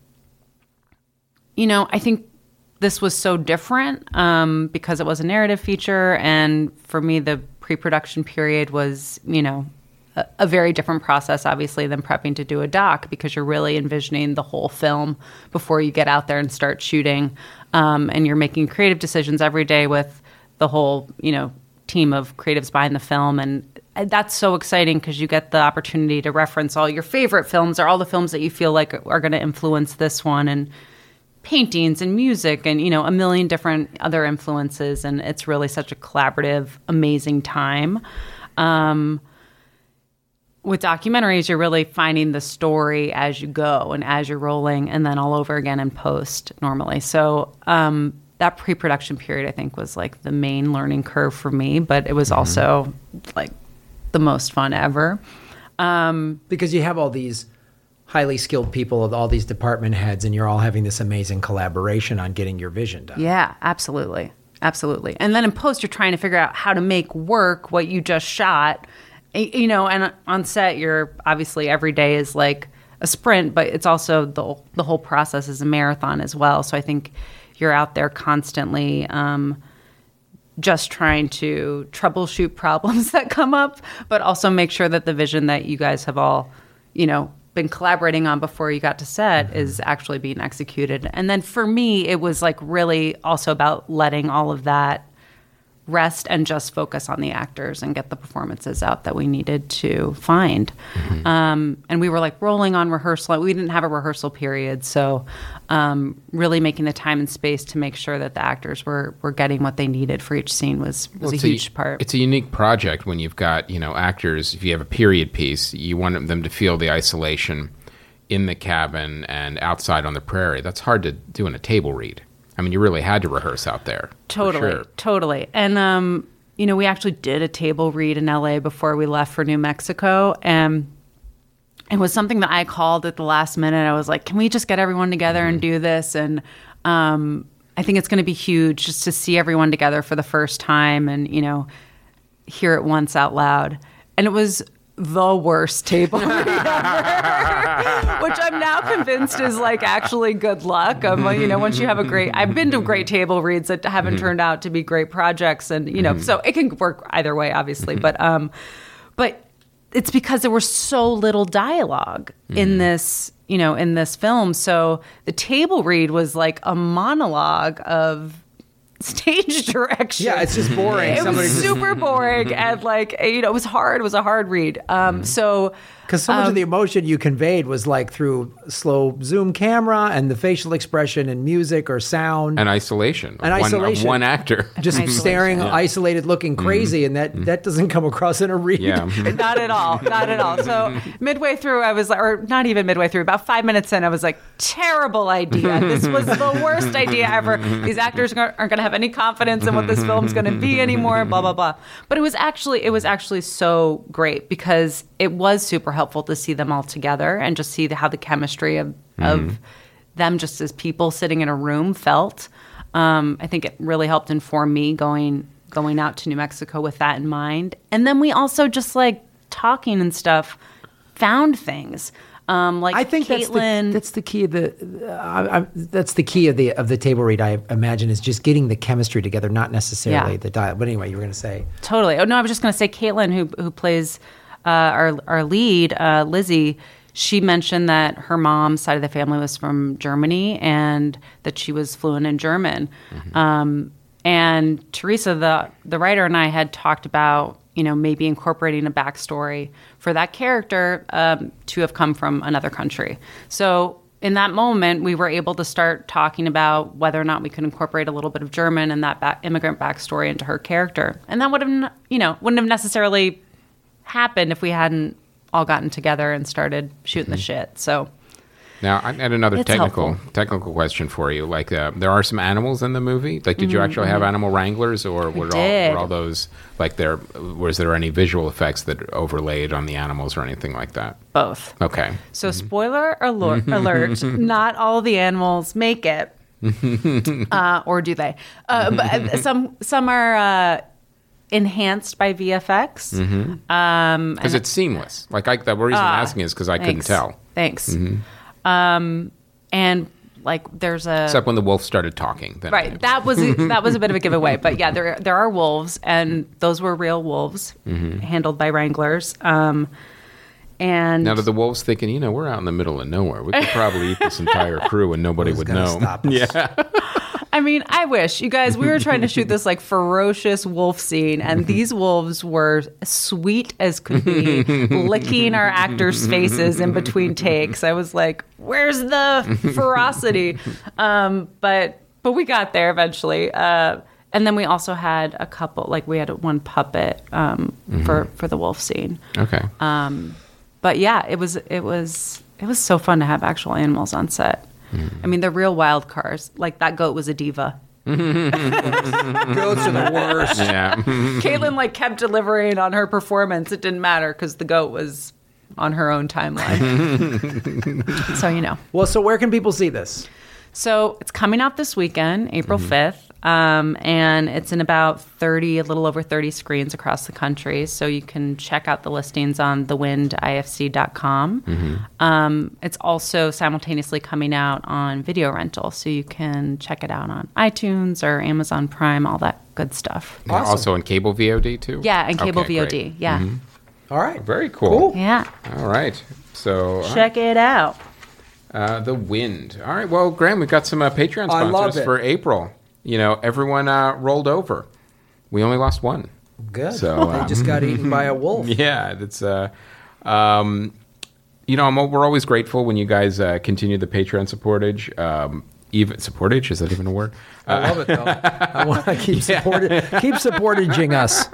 you know, I think this was so different um, because it was a narrative feature. And for me, the pre-production period was, you know, a, a very different process, obviously, than prepping to do a doc, because you're really envisioning the whole film before you get out there and start shooting. Um, and you're making creative decisions every day with the whole, you know, team of creatives behind the film. And that's so exciting because you get the opportunity to reference all your favorite films or all the films that you feel like are going to influence this one, and paintings and music and, you know, a million different other influences. And it's really such a collaborative, amazing time. Um, with documentaries, you're really finding the story as you go and as you're rolling, and then all over again in post normally. So um, that pre-production period, I think, was like the main learning curve for me, but it was also like the most fun ever. Um, Because you have all these highly skilled people with all these department heads, and you're all having this amazing collaboration on getting your vision done. Yeah, absolutely. Absolutely. And then in post, you're trying to figure out how to make work what you just shot. Y- You know, and on set, you're obviously every day is like a sprint, but it's also the the whole process is a marathon as well. So I think you're out there constantly um, just trying to troubleshoot problems that come up, but also make sure that the vision that you guys have all, you know, been collaborating on before you got to set mm-hmm. is actually being executed. And then for me, it was like really also about letting all of that rest and just focus on the actors and get the performances out that we needed to find. Mm-hmm. Um, and we were like rolling on rehearsal. We didn't have a rehearsal period. So um, really making the time and space to make sure that the actors were, were getting what they needed for each scene was, was Well, a it's huge part. It's a unique project when you've got, you know, actors. If you have a period piece, you want them to feel the isolation in the cabin and outside on the prairie. That's hard to do in a table read. I mean, you really had to rehearse out there. Totally, sure. totally. And, um, you know, we actually did a table read in L A before we left for New Mexico. And it was something that I called at the last minute. I was like, can we just get everyone together mm-hmm. and do this? And um, I think it's going to be huge just to see everyone together for the first time and, you know, hear it once out loud. And it was the worst table read ever, which I'm now convinced is like actually good luck. Um, you know, once you have a great, I've been to great table reads that haven't mm-hmm. turned out to be great projects, and you know, mm-hmm. so it can work either way, obviously. Mm-hmm. But um, but it's because there was so little dialogue mm-hmm. in this, you know, in this film. So the table read was like a monologue of stage direction. Yeah, it's just boring. It Somebody was just- super boring, and like, you know, it was hard. It was a hard read. Um, so Because so much um, of the emotion you conveyed was like through slow zoom camera and the facial expression and music or sound. And isolation. And of one, isolation. Of one actor. Just Isolation. staring, Yeah. isolated, looking crazy, and that, that doesn't come across in a read. Yeah. Not at all. Not at all. So midway through, I was like, or not even midway through, about five minutes in, I was like, terrible idea. This was the worst idea ever. These actors aren't going to have any confidence in what this film's going to be anymore, blah, blah, blah. But it was actually, it was actually so great because it was super helpful to see them all together and just see the, how the chemistry of, mm-hmm. of them just as people sitting in a room felt. Um, I think it really helped inform me going going out to New Mexico with that in mind. And then we also just like talking and stuff, found things. Um, like I think Caitlin, that's the that's the key of the uh, I, I, that's the key of the of the table read. I imagine is just getting the chemistry together, not necessarily Yeah. the dialogue. But anyway, you were going to say Totally. Oh no, I was just going to say Caitlin, who who plays uh, our our lead, uh, Lizzie. She mentioned that her mom's side of the family was from Germany and that she was fluent in German. Mm-hmm. Um, and Teresa, the the writer, and I had talked about, you know, maybe incorporating a backstory for that character um, to have come from another country. So in that moment, we were able to start talking about whether or not we could incorporate a little bit of German and that back, immigrant backstory into her character. And that would have, you know, wouldn't have necessarily happened if we hadn't all gotten together and started shooting mm-hmm. the shit. So Now, I had another It's technical helpful. technical question for you. Like, uh, there are some animals in the movie. Like, did you actually have animal wranglers, or were all, did. were all those like there? Was there any visual effects that overlaid on the animals or anything like that? Both. Okay. So, spoiler alert, alert not all the animals make it. uh, or do they? Uh, but some some are uh, enhanced by V F X. Mm-hmm. Um, Because it's seamless. Like, I, the reason I'm asking is because I couldn't thanks. tell. Thanks. Um, and like, there's a Except when the wolf started talking. Then right. That was a, that was a bit of a giveaway. But yeah, there there are wolves, and those were real wolves handled by wranglers. Um, and Now, to the wolves thinking, you know, we're out in the middle of nowhere. We could probably eat this entire crew and nobody Who's would gonna know. stop us? Yeah. I mean, I wish you guys. We were trying to shoot this like ferocious wolf scene, and these wolves were sweet as could be, licking our actors' faces in between takes. I was like, "Where's the ferocity?" Um, but but we got there eventually. Uh, and then we also had a couple, like we had one puppet um, for for the wolf scene. Okay. Um, but yeah, it was it was it was so fun to have actual animals on set. I mean, they're real wild cards. Like, that goat was a diva. Goats are the worst. Yeah. Caitlin like kept delivering on her performance. It didn't matter because the goat was on her own timeline. So you know. Well, so where can people see this? So it's coming out this weekend, April fifth, um, and it's in about thirty, a little over thirty screens across the country. So you can check out the listings on the wind I F C dot com. Um, it's also simultaneously coming out on video rental, so you can check it out on iTunes or Amazon Prime, all that good stuff. Yeah, Also in cable V O D, too? Yeah, and cable Okay, V O D. great. Yeah, All right. Very cool. yeah. All right. So, uh, Check it out. uh, The Wind. All right. Well, Graham, we've got some uh, Patreon I love sponsors it. for April. You know, everyone uh, rolled over. We only lost one. Good. So, they um, just got eaten by a wolf. Yeah, that's uh, um, you know, I'm, we're always grateful when you guys uh, continue the Patreon supportage. Um, even supportage is that even a word? I love it though. I want to keep supporting, keep supporting us.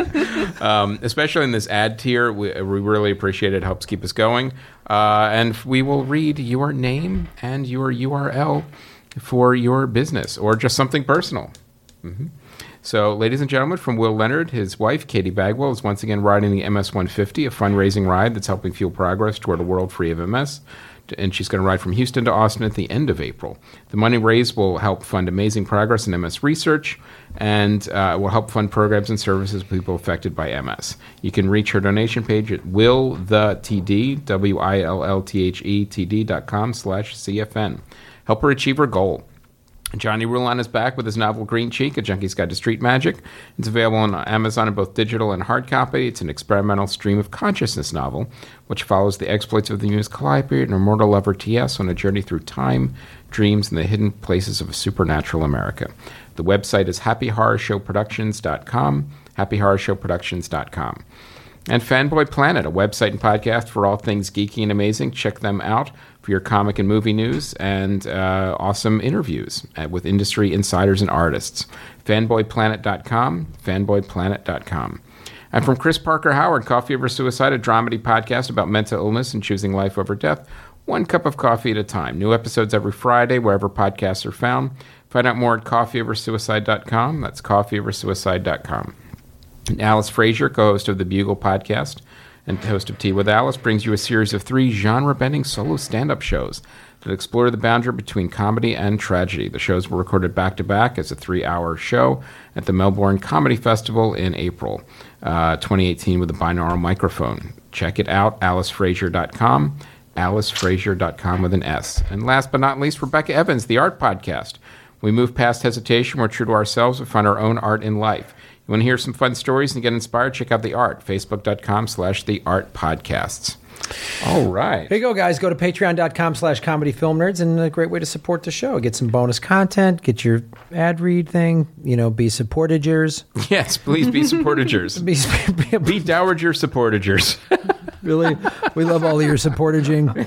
Um, especially in this ad tier, we, we really appreciate it. It helps keep us going, uh, and we will read your name and your U R L for your business or just something personal. Mm-hmm. So, ladies and gentlemen, from Will Leonard, his wife, Katie Bagwell, is once again riding the M S one fifty, a fundraising ride that's helping fuel progress toward a world free of M S. And she's going to ride from Houston to Austin at the end of April. The money raised will help fund amazing progress in M S research and uh, will help fund programs and services for people affected by M S. You can reach her donation page at willthetd, W I L L T H E T D dot com slash C F N. Help her achieve her goal. Johnny Rulon is back with his novel Green Cheek, A Junkie's Guide to Street Magic. It's available on Amazon in both digital and hard copy. It's an experimental stream of consciousness novel, which follows the exploits of the muse Calliope and her mortal lover T S on a journey through time, dreams, and the hidden places of a supernatural America. The website is happy horror show productions dot com, happy horror show productions dot com. And Fanboy Planet, a website and podcast for all things geeky and amazing. Check them out for your comic and movie news and uh, awesome interviews uh, with industry insiders and artists. fanboy planet dot com, fanboy planet dot com. And from Chris Parker Howard, Coffee Over Suicide, a dramedy podcast about mental illness and choosing life over death, one cup of coffee at a time. New episodes every Friday, wherever podcasts are found. Find out more at coffee over suicide dot com. That's coffee over suicide dot com. And Alice Frazier, co-host of the Bugle podcast and host of Tea with Alice, brings you a series of three genre-bending solo stand-up shows that explore the boundary between comedy and tragedy. The shows were recorded back-to-back as a three-hour show at the Melbourne Comedy Festival in April uh, twenty eighteen with a binaural microphone. Check it out, alice frazier dot com, alice frazier dot com with an S. And last but not least, Rebecca Evans, the Art Podcast. We move past hesitation, we're true to ourselves, we find our own art in life. You want to hear some fun stories and get inspired? Check out The Art, facebook dot com slash The Art Podcasts. All right. There you go, guys. Go to patreon dot com slash comedy film nerds, and a great way to support the show. Get some bonus content, get your ad read thing, you know, be supportagers. Yes, please be supportagers. Be, be, Be dowager supportagers. really, we love all of your supportaging.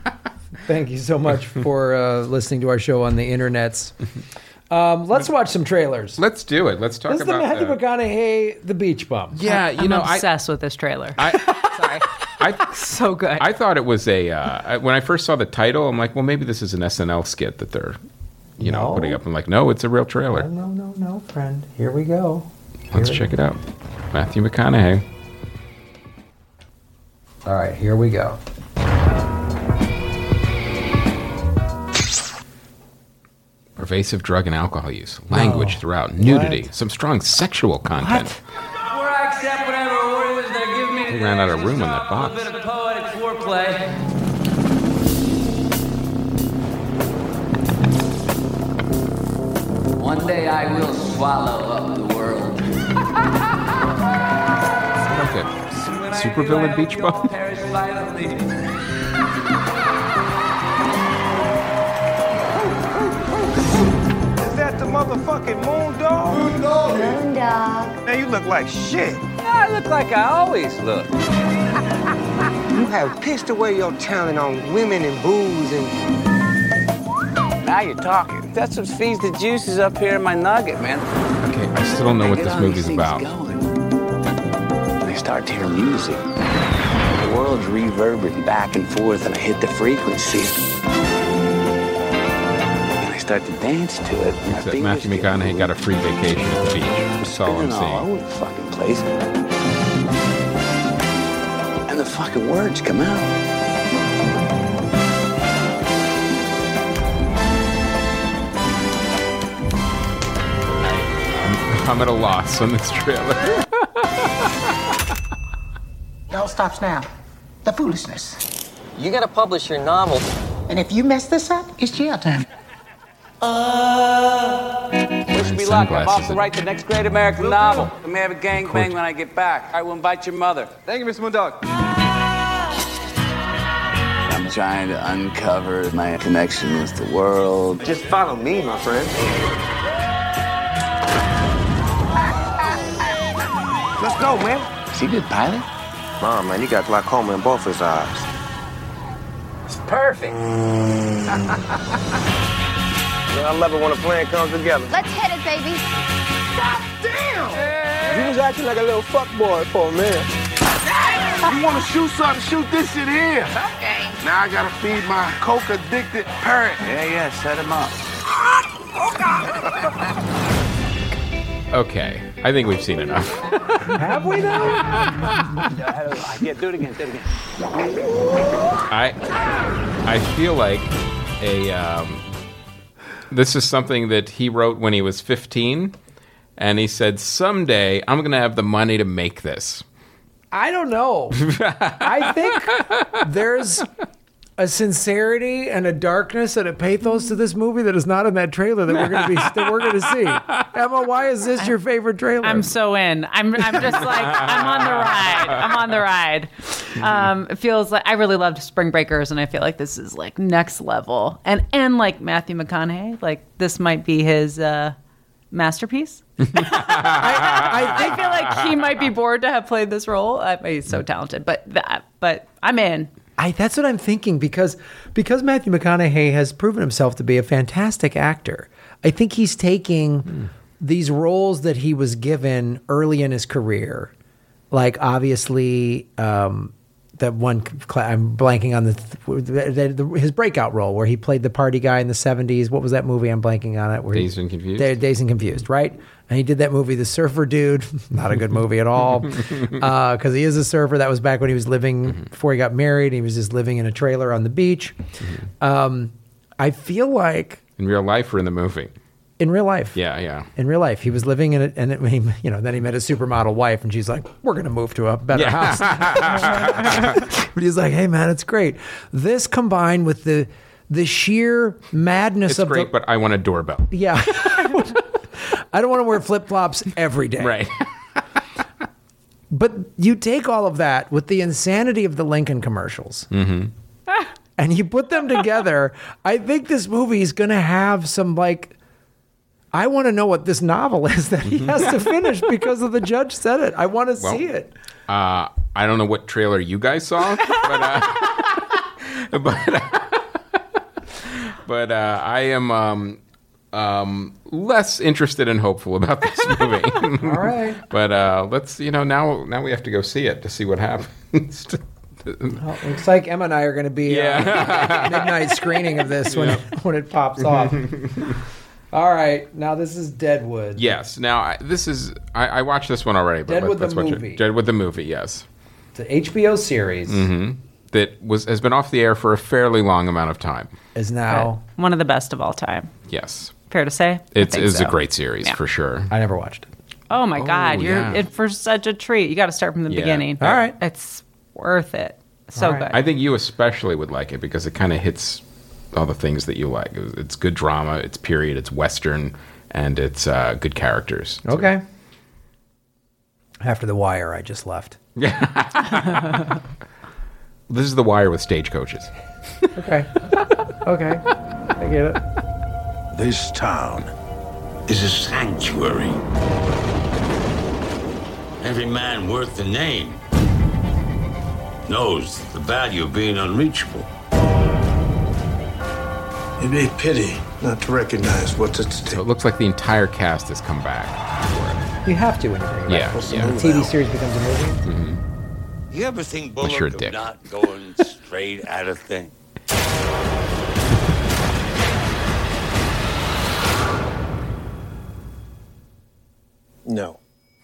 Thank you so much for uh, listening to our show on the internets. Um, let's watch some trailers. Let's do it. Let's talk This is the about Matthew the- McConaughey, The Beach Bum. Yeah, you I'm know, I, obsessed with this trailer. I Sorry. I, So good. I thought it was a. Uh, I- when I first saw the title, I'm like, well, maybe this is an S N L skit that they're, you know, No. putting up. I'm like, no, it's a real trailer. No, no, no, friend. Here we go. Let's Here check it out. Matthew McConaughey. All right, here we go. Pervasive drug and alcohol use, language throughout, nudity, What? some strong sexual content. Where I accept whatever orders they give me. They ran out of today, room just in that a little box. bit of poetic foreplay. One day I will swallow up the world. Like a supervillain beach bum. Is that the motherfucking moon dog? Moon dog. Moon dog. Man, you look like shit. I look like I always look. You have pissed away your talent on women and booze and... Now you're talking. That's what feeds the juices up here in my nugget, man. Okay, I still don't know what Get this all these movie's things about. going. They start to hear music. The world's reverberating back and forth, and I hit the frequency. And I start to dance to it. and my Except fingers Matthew get McConaughey got a moved. free vacation at the beach. That's all I'm Spinning all seeing. over the fucking place. And the fucking words come out. I'm at a loss on this trailer. It all stops now. The foolishness. You gotta publish your novel. And if you mess this up, it's jail time. Wish me luck. I'm off Sunglasses to and- write the next great American novel. I may have a gangbang when I get back. I will invite your mother. Thank you, Mister Moondog. I'm trying to uncover my connection with the world. Just follow me, my friend. Let's go, man. Is he a good pilot? Nah, man, he got glaucoma in both his eyes. It's perfect. Man, I love it when a plan comes together. Let's hit it, baby. You was acting like a little fuckboy for a minute. You want to shoot something, shoot this shit here. Okay. Now I gotta feed my coke-addicted parrot. Yeah, yeah, set him up. Okay, I think we've seen enough. Have we though? Yeah, do it again, do it again. I I feel like a um, this is something that he wrote when he was fifteen, and he said, someday I'm going to have the money to make this. I don't know. I think there's a sincerity and a darkness and a pathos to this movie that is not in that trailer that we're going to be that we're going to see. Emma, why is this your favorite trailer? I'm so in. I'm I'm just like I'm on the ride. I'm on the ride. Um, it feels like I really loved Spring Breakers, and I feel like this is like next level. And and like Matthew McConaughey, like this might be his uh, masterpiece. I, I I feel like he might be bored to have played this role. I, he's so talented, but that but I'm in. I, that's what I'm thinking because because Matthew McConaughey has proven himself to be a fantastic actor. I think he's taking mm. these roles that he was given early in his career, like obviously um, that one. I'm blanking on the, the, the his breakout role where he played the party guy in the seventies. What was that movie? I'm blanking on it. Where Dazed he, and Confused? Da- Dazed and Confused, right? And he did that movie, The Surfer Dude. Not a good movie at all, because uh, he is a surfer. That was back when he was living mm-hmm. before he got married. He was just living in a trailer on the beach. Mm-hmm. Um, I feel like in real life or in the movie. In real life, yeah, yeah. In real life, he was living in it, and it, he, you know, then he met a supermodel wife, and she's like, "We're going to move to a better yeah. house." But he's like, "Hey, man, it's great." This combined with the the sheer madness it's of great, the, but I want a doorbell. Yeah. I don't want to wear flip-flops every day. Right. But you take all of that with the insanity of the Lincoln commercials, mm-hmm. and you put them together. I think this movie is going to have some, like, I want to know what this novel is that he has to finish because of the judge said it. I want to well, see it. Uh, I don't know what trailer you guys saw, but uh, but, uh, but uh, I am... Um, Um, less interested and hopeful about this movie. All right. But uh, let's, you know, now now we have to go see it to see what happens. Well, looks like Emma and I are going to be Yeah. uh, midnight screening of this when, when it pops off. All right, now this is Deadwood. Yes. Now I, this is I, I watched this one already. But Deadwood let's the watch movie. It. Deadwood the movie. Yes. It's an H B O series. Mm-hmm. That was has been off the air for a fairly long amount of time. Is now. One of the best of all time. Yes. Fair to say? It's I think is so. a great series Yeah. for sure. I never watched it. Oh my Oh, God, you're yeah. in for such a treat. You got to start from the Yeah. beginning. All right. It's worth it. So All right. good. I think you especially would like it because it kind of hits all the things that you like. It's good drama, it's period, it's Western, and it's uh, good characters. Okay. After The Wire, I just left. This is The Wire with stagecoaches. Okay. Okay. I get it. This town is a sanctuary. Every man worth the name knows the value of being unreachable. It'd be a pity not to recognize what's at stake. So it looks like the entire cast has come back for You have to when you bring it back. Yeah, When yeah. the T V series becomes a movie. it. Mm-hmm. You ever think What's your Bullock dick? of not going straight at a thing? No.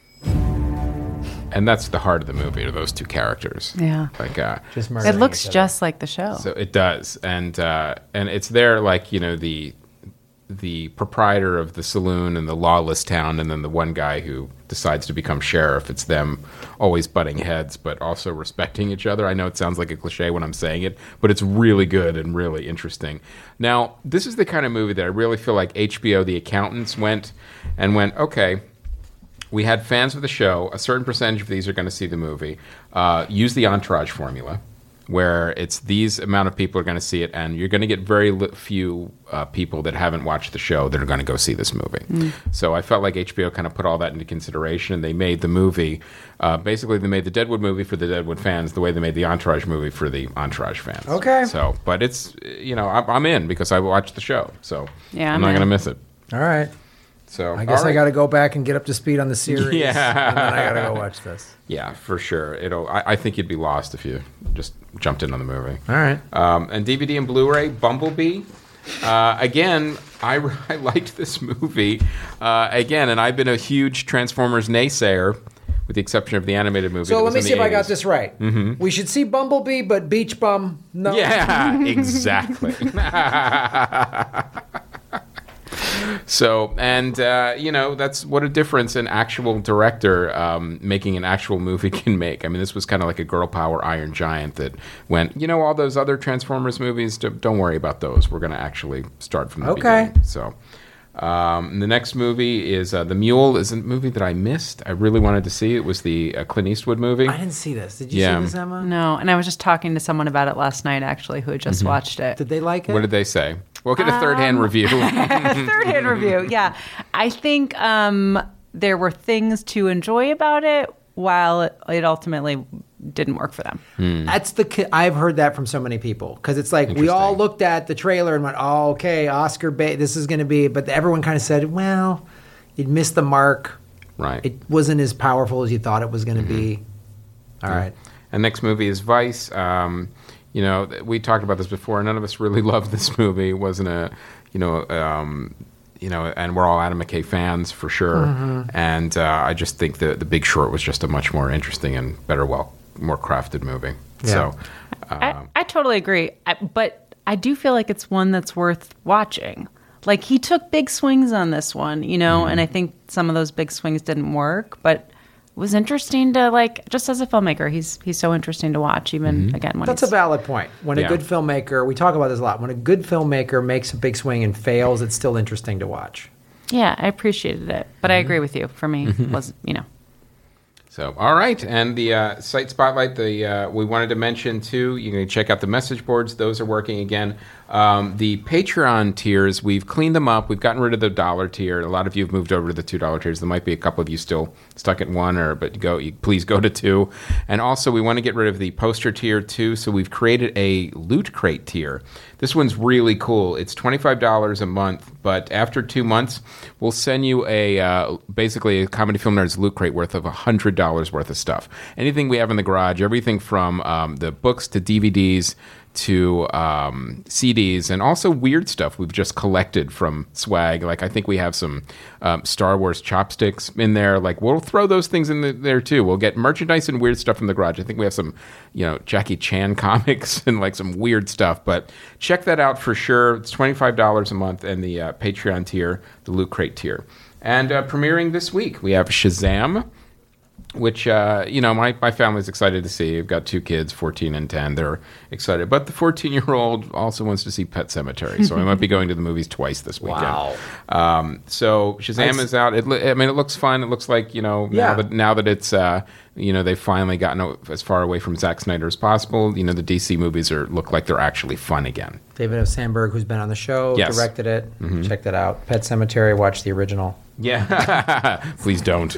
And that's the heart of the movie, are those two characters. Yeah. Like, uh, Just It murdering looks each other. just like the show. so it does, and uh, and it's there, like, you know, the the proprietor of the saloon and the lawless town, and then the one guy who decides to become sheriff. It's them always butting heads, but also respecting each other. I know it sounds like a cliche when I'm saying it, but it's really good and really interesting. Now, this is the kind of movie that I really feel like H B O, the accountants, went and went, okay, we had fans of the show. A certain percentage of these are going to see the movie. Uh, use the Entourage formula, where it's these amount of people are going to see it, and you're going to get very li- few uh, people that haven't watched the show that are going to go see this movie. Mm. So I felt like H B O kind of put all that into consideration, and they made the movie. Uh, basically, they made the Deadwood movie for the Deadwood fans, the way they made the Entourage movie for the Entourage fans. Okay. So, but it's you know I'm, I'm in because I watched the show, so Yeah, I'm, I'm not in. going to miss it. All right. So I guess all I right. got to go back and get up to speed on the series. Yeah. And then I got to go watch this. Yeah, for sure. It'll. I, I think you'd be lost if you just jumped in on the movie. All right. Um, and D V D and Blu-ray, Bumblebee. Uh, again, I, I liked this movie. Uh, again, and I've been a huge Transformers naysayer, with the exception of the animated movie. So that let was me in see the if I got eighties. this right. Mm-hmm. We should see Bumblebee, but Beach Bum, no. Yeah, exactly. So, and, uh, you know, that's what a difference an actual director um, making an actual movie can make. I mean, this was kind of like a girl power Iron Giant that went, you know, all those other Transformers movies, d- don't worry about those. We're going to actually start from the Okay. beginning. So, um, the next movie is uh, The Mule, is a movie that I missed. I really wanted to see. It was the uh, Clint Eastwood movie. I didn't see this. Did you Yeah. see this, Emma? No, and I was just talking to someone about it last night, actually, who had just Mm-hmm. watched it. Did they like it? What did they say? We'll get a third-hand review. Third-hand review, yeah. I think um, there were things to enjoy about it, while it, it ultimately didn't work for them. That's the. ki- I've heard that from so many people because it's like we all Interesting. looked at the trailer and went, "Oh, okay, Oscar bait. This is going to be," but everyone kind of said, "Well, it missed the mark. Right. It wasn't as powerful as you thought it was going to be." All right. And next movie is Vice. Um, you know, th- we talked about this before. None of us really loved this movie. It wasn't a, you know, um, you know, and we're all Adam McKay fans for sure. And uh, I just think the The Big Short was just a much more interesting and better, well, more crafted movie. Yeah. So, I, um, I totally agree, I, but I do feel like it's one that's worth watching. Like, he took big swings on this one, you know, Mm-hmm. and I think some of those big swings didn't work, but it was interesting to, like, just as a filmmaker, he's he's so interesting to watch, even, Mm-hmm. again, when That's a he's... valid point. When a Yeah. good filmmaker, we talk about this a lot. When a good filmmaker makes a big swing and fails, it's still interesting to watch. Yeah, I appreciated it, but I Mm-hmm. agree with you. For me, it was, you know... So, all right, and the uh, site spotlight. The uh, we wanted to mention too. You can check out the message boards; those are working again. Um, the Patreon tiers, we've cleaned them up. We've gotten rid of the dollar tier. A lot of you have moved over to the two dollar tiers. There might be a couple of you still stuck at one, or but go. You, please go to two. And also, we want to get rid of the poster tier too. So we've created a Loot Crate tier. This one's really cool. It's twenty-five dollars a month, but after two months, we'll send you a uh, basically a Comedy Film Nerds Loot Crate worth of one hundred dollars worth of stuff. Anything we have in the garage, everything from um, the books to D V Ds to um, C Ds, and also weird stuff we've just collected from swag. Like I think we have some um, Star Wars chopsticks in there. Like we'll throw those things in the, there too. We'll get merchandise and weird stuff from the garage. I think we have some, you know, Jackie Chan comics and like some weird stuff. But check that out for sure. It's twenty-five dollars a month, and the uh, Patreon tier, the Loot Crate tier. And uh, premiering this week, we have Shazam, which, uh, you know, my, my family's excited to see. I've got two kids, fourteen and ten. They're excited. But the fourteen-year-old also wants to see Pet Sematary, so I might be going to the movies twice this weekend. Wow. Um, so Shazam Nice. is out. It, lo- I mean, it looks fun. It looks like, you know, Yeah. now that now that it's, uh, you know, they've finally gotten o- as far away from Zack Snyder as possible, you know, the D C movies are look like they're actually fun again. David F. Sandberg, who's been on the show, Yes. directed it. Check that out. Pet Sematary, watch the original. Yeah, please don't.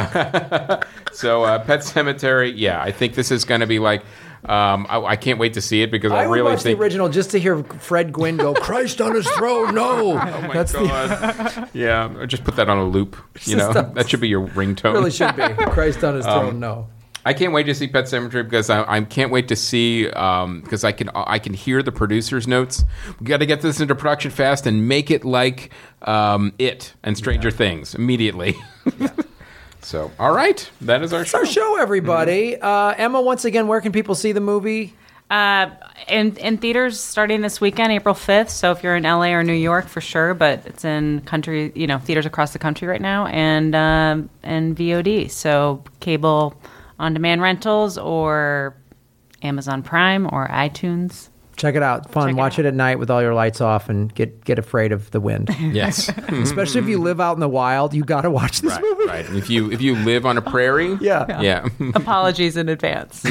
So, uh, Pet Sematary, yeah, I think this is going to be like, um, I, I can't wait to see it because I, I would really watch think. the original just to hear Fred Gwynn go, Christ on his throne, no! Oh my That's god! Yeah, or just put that on a loop. You know, Just- that should be your ringtone. really should be. Christ on his Um, throne, no. I can't wait to see Pet Sematary because I, I can't wait to see because I can I can hear the producers' notes. We got to get this into production fast and make it like um, It and Stranger Things immediately. So, all right, that is our That's show. our show, everybody. Uh, Emma, once again, where can people see the movie? Uh, in in theaters starting this weekend, April fifth. So if you're in L A or New York, for sure. But it's in country, you know, theaters across the country right now, and um, and V O D. So cable on-demand rentals or Amazon Prime or iTunes. Check it out. Fun. Check it Watch it, out. at night with all your lights off and get get afraid of the wind. Yes, Especially if you live out in the wild, you got to watch this right, movie. right. And if you if you live on a prairie, Yeah. yeah. Apologies in advance.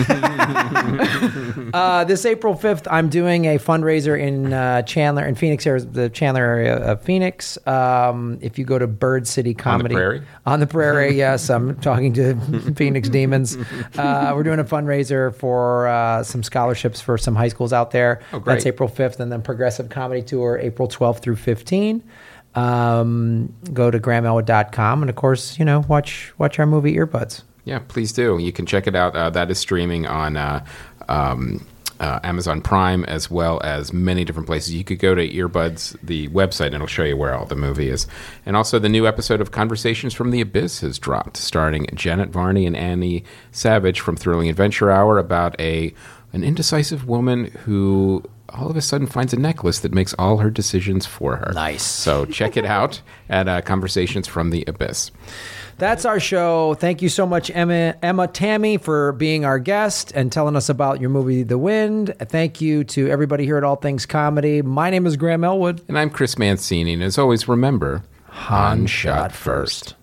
Uh, this April fifth, I'm doing a fundraiser in uh, Chandler, in Phoenix, Arizona, the Chandler area of Phoenix. Um, if you go to Bird City Comedy. prairie? On the prairie, yes. I'm talking to Phoenix Demons. Uh, we're doing a fundraiser for uh, some scholarships for some high schools out there. Oh, great. That's April fifth. And then Progressive Comedy Tour, April twelfth through fifteenth. Um, go to graham elwood dot com. And, of course, you know, watch watch our movie Earbuds. Yeah, please do. You can check it out. Uh, that is streaming on uh, um, uh, Amazon Prime as well as many different places. You could go to Earbuds, the website, and it'll show you where all the movie is. And also the new episode of Conversations from the Abyss has dropped, starring Janet Varney and Annie Savage from Thrilling Adventure Hour about a an indecisive woman who all of a sudden finds a necklace that makes all her decisions for her. Nice. So check it out at uh, Conversations from the Abyss. That's our show. Thank you so much, Emma, Emma Tammy, for being our guest and telling us about your movie, The Wind. Thank you to everybody here at All Things Comedy. My name is Graham Elwood. And I'm Chris Mancini, and as always, remember, Han shot first.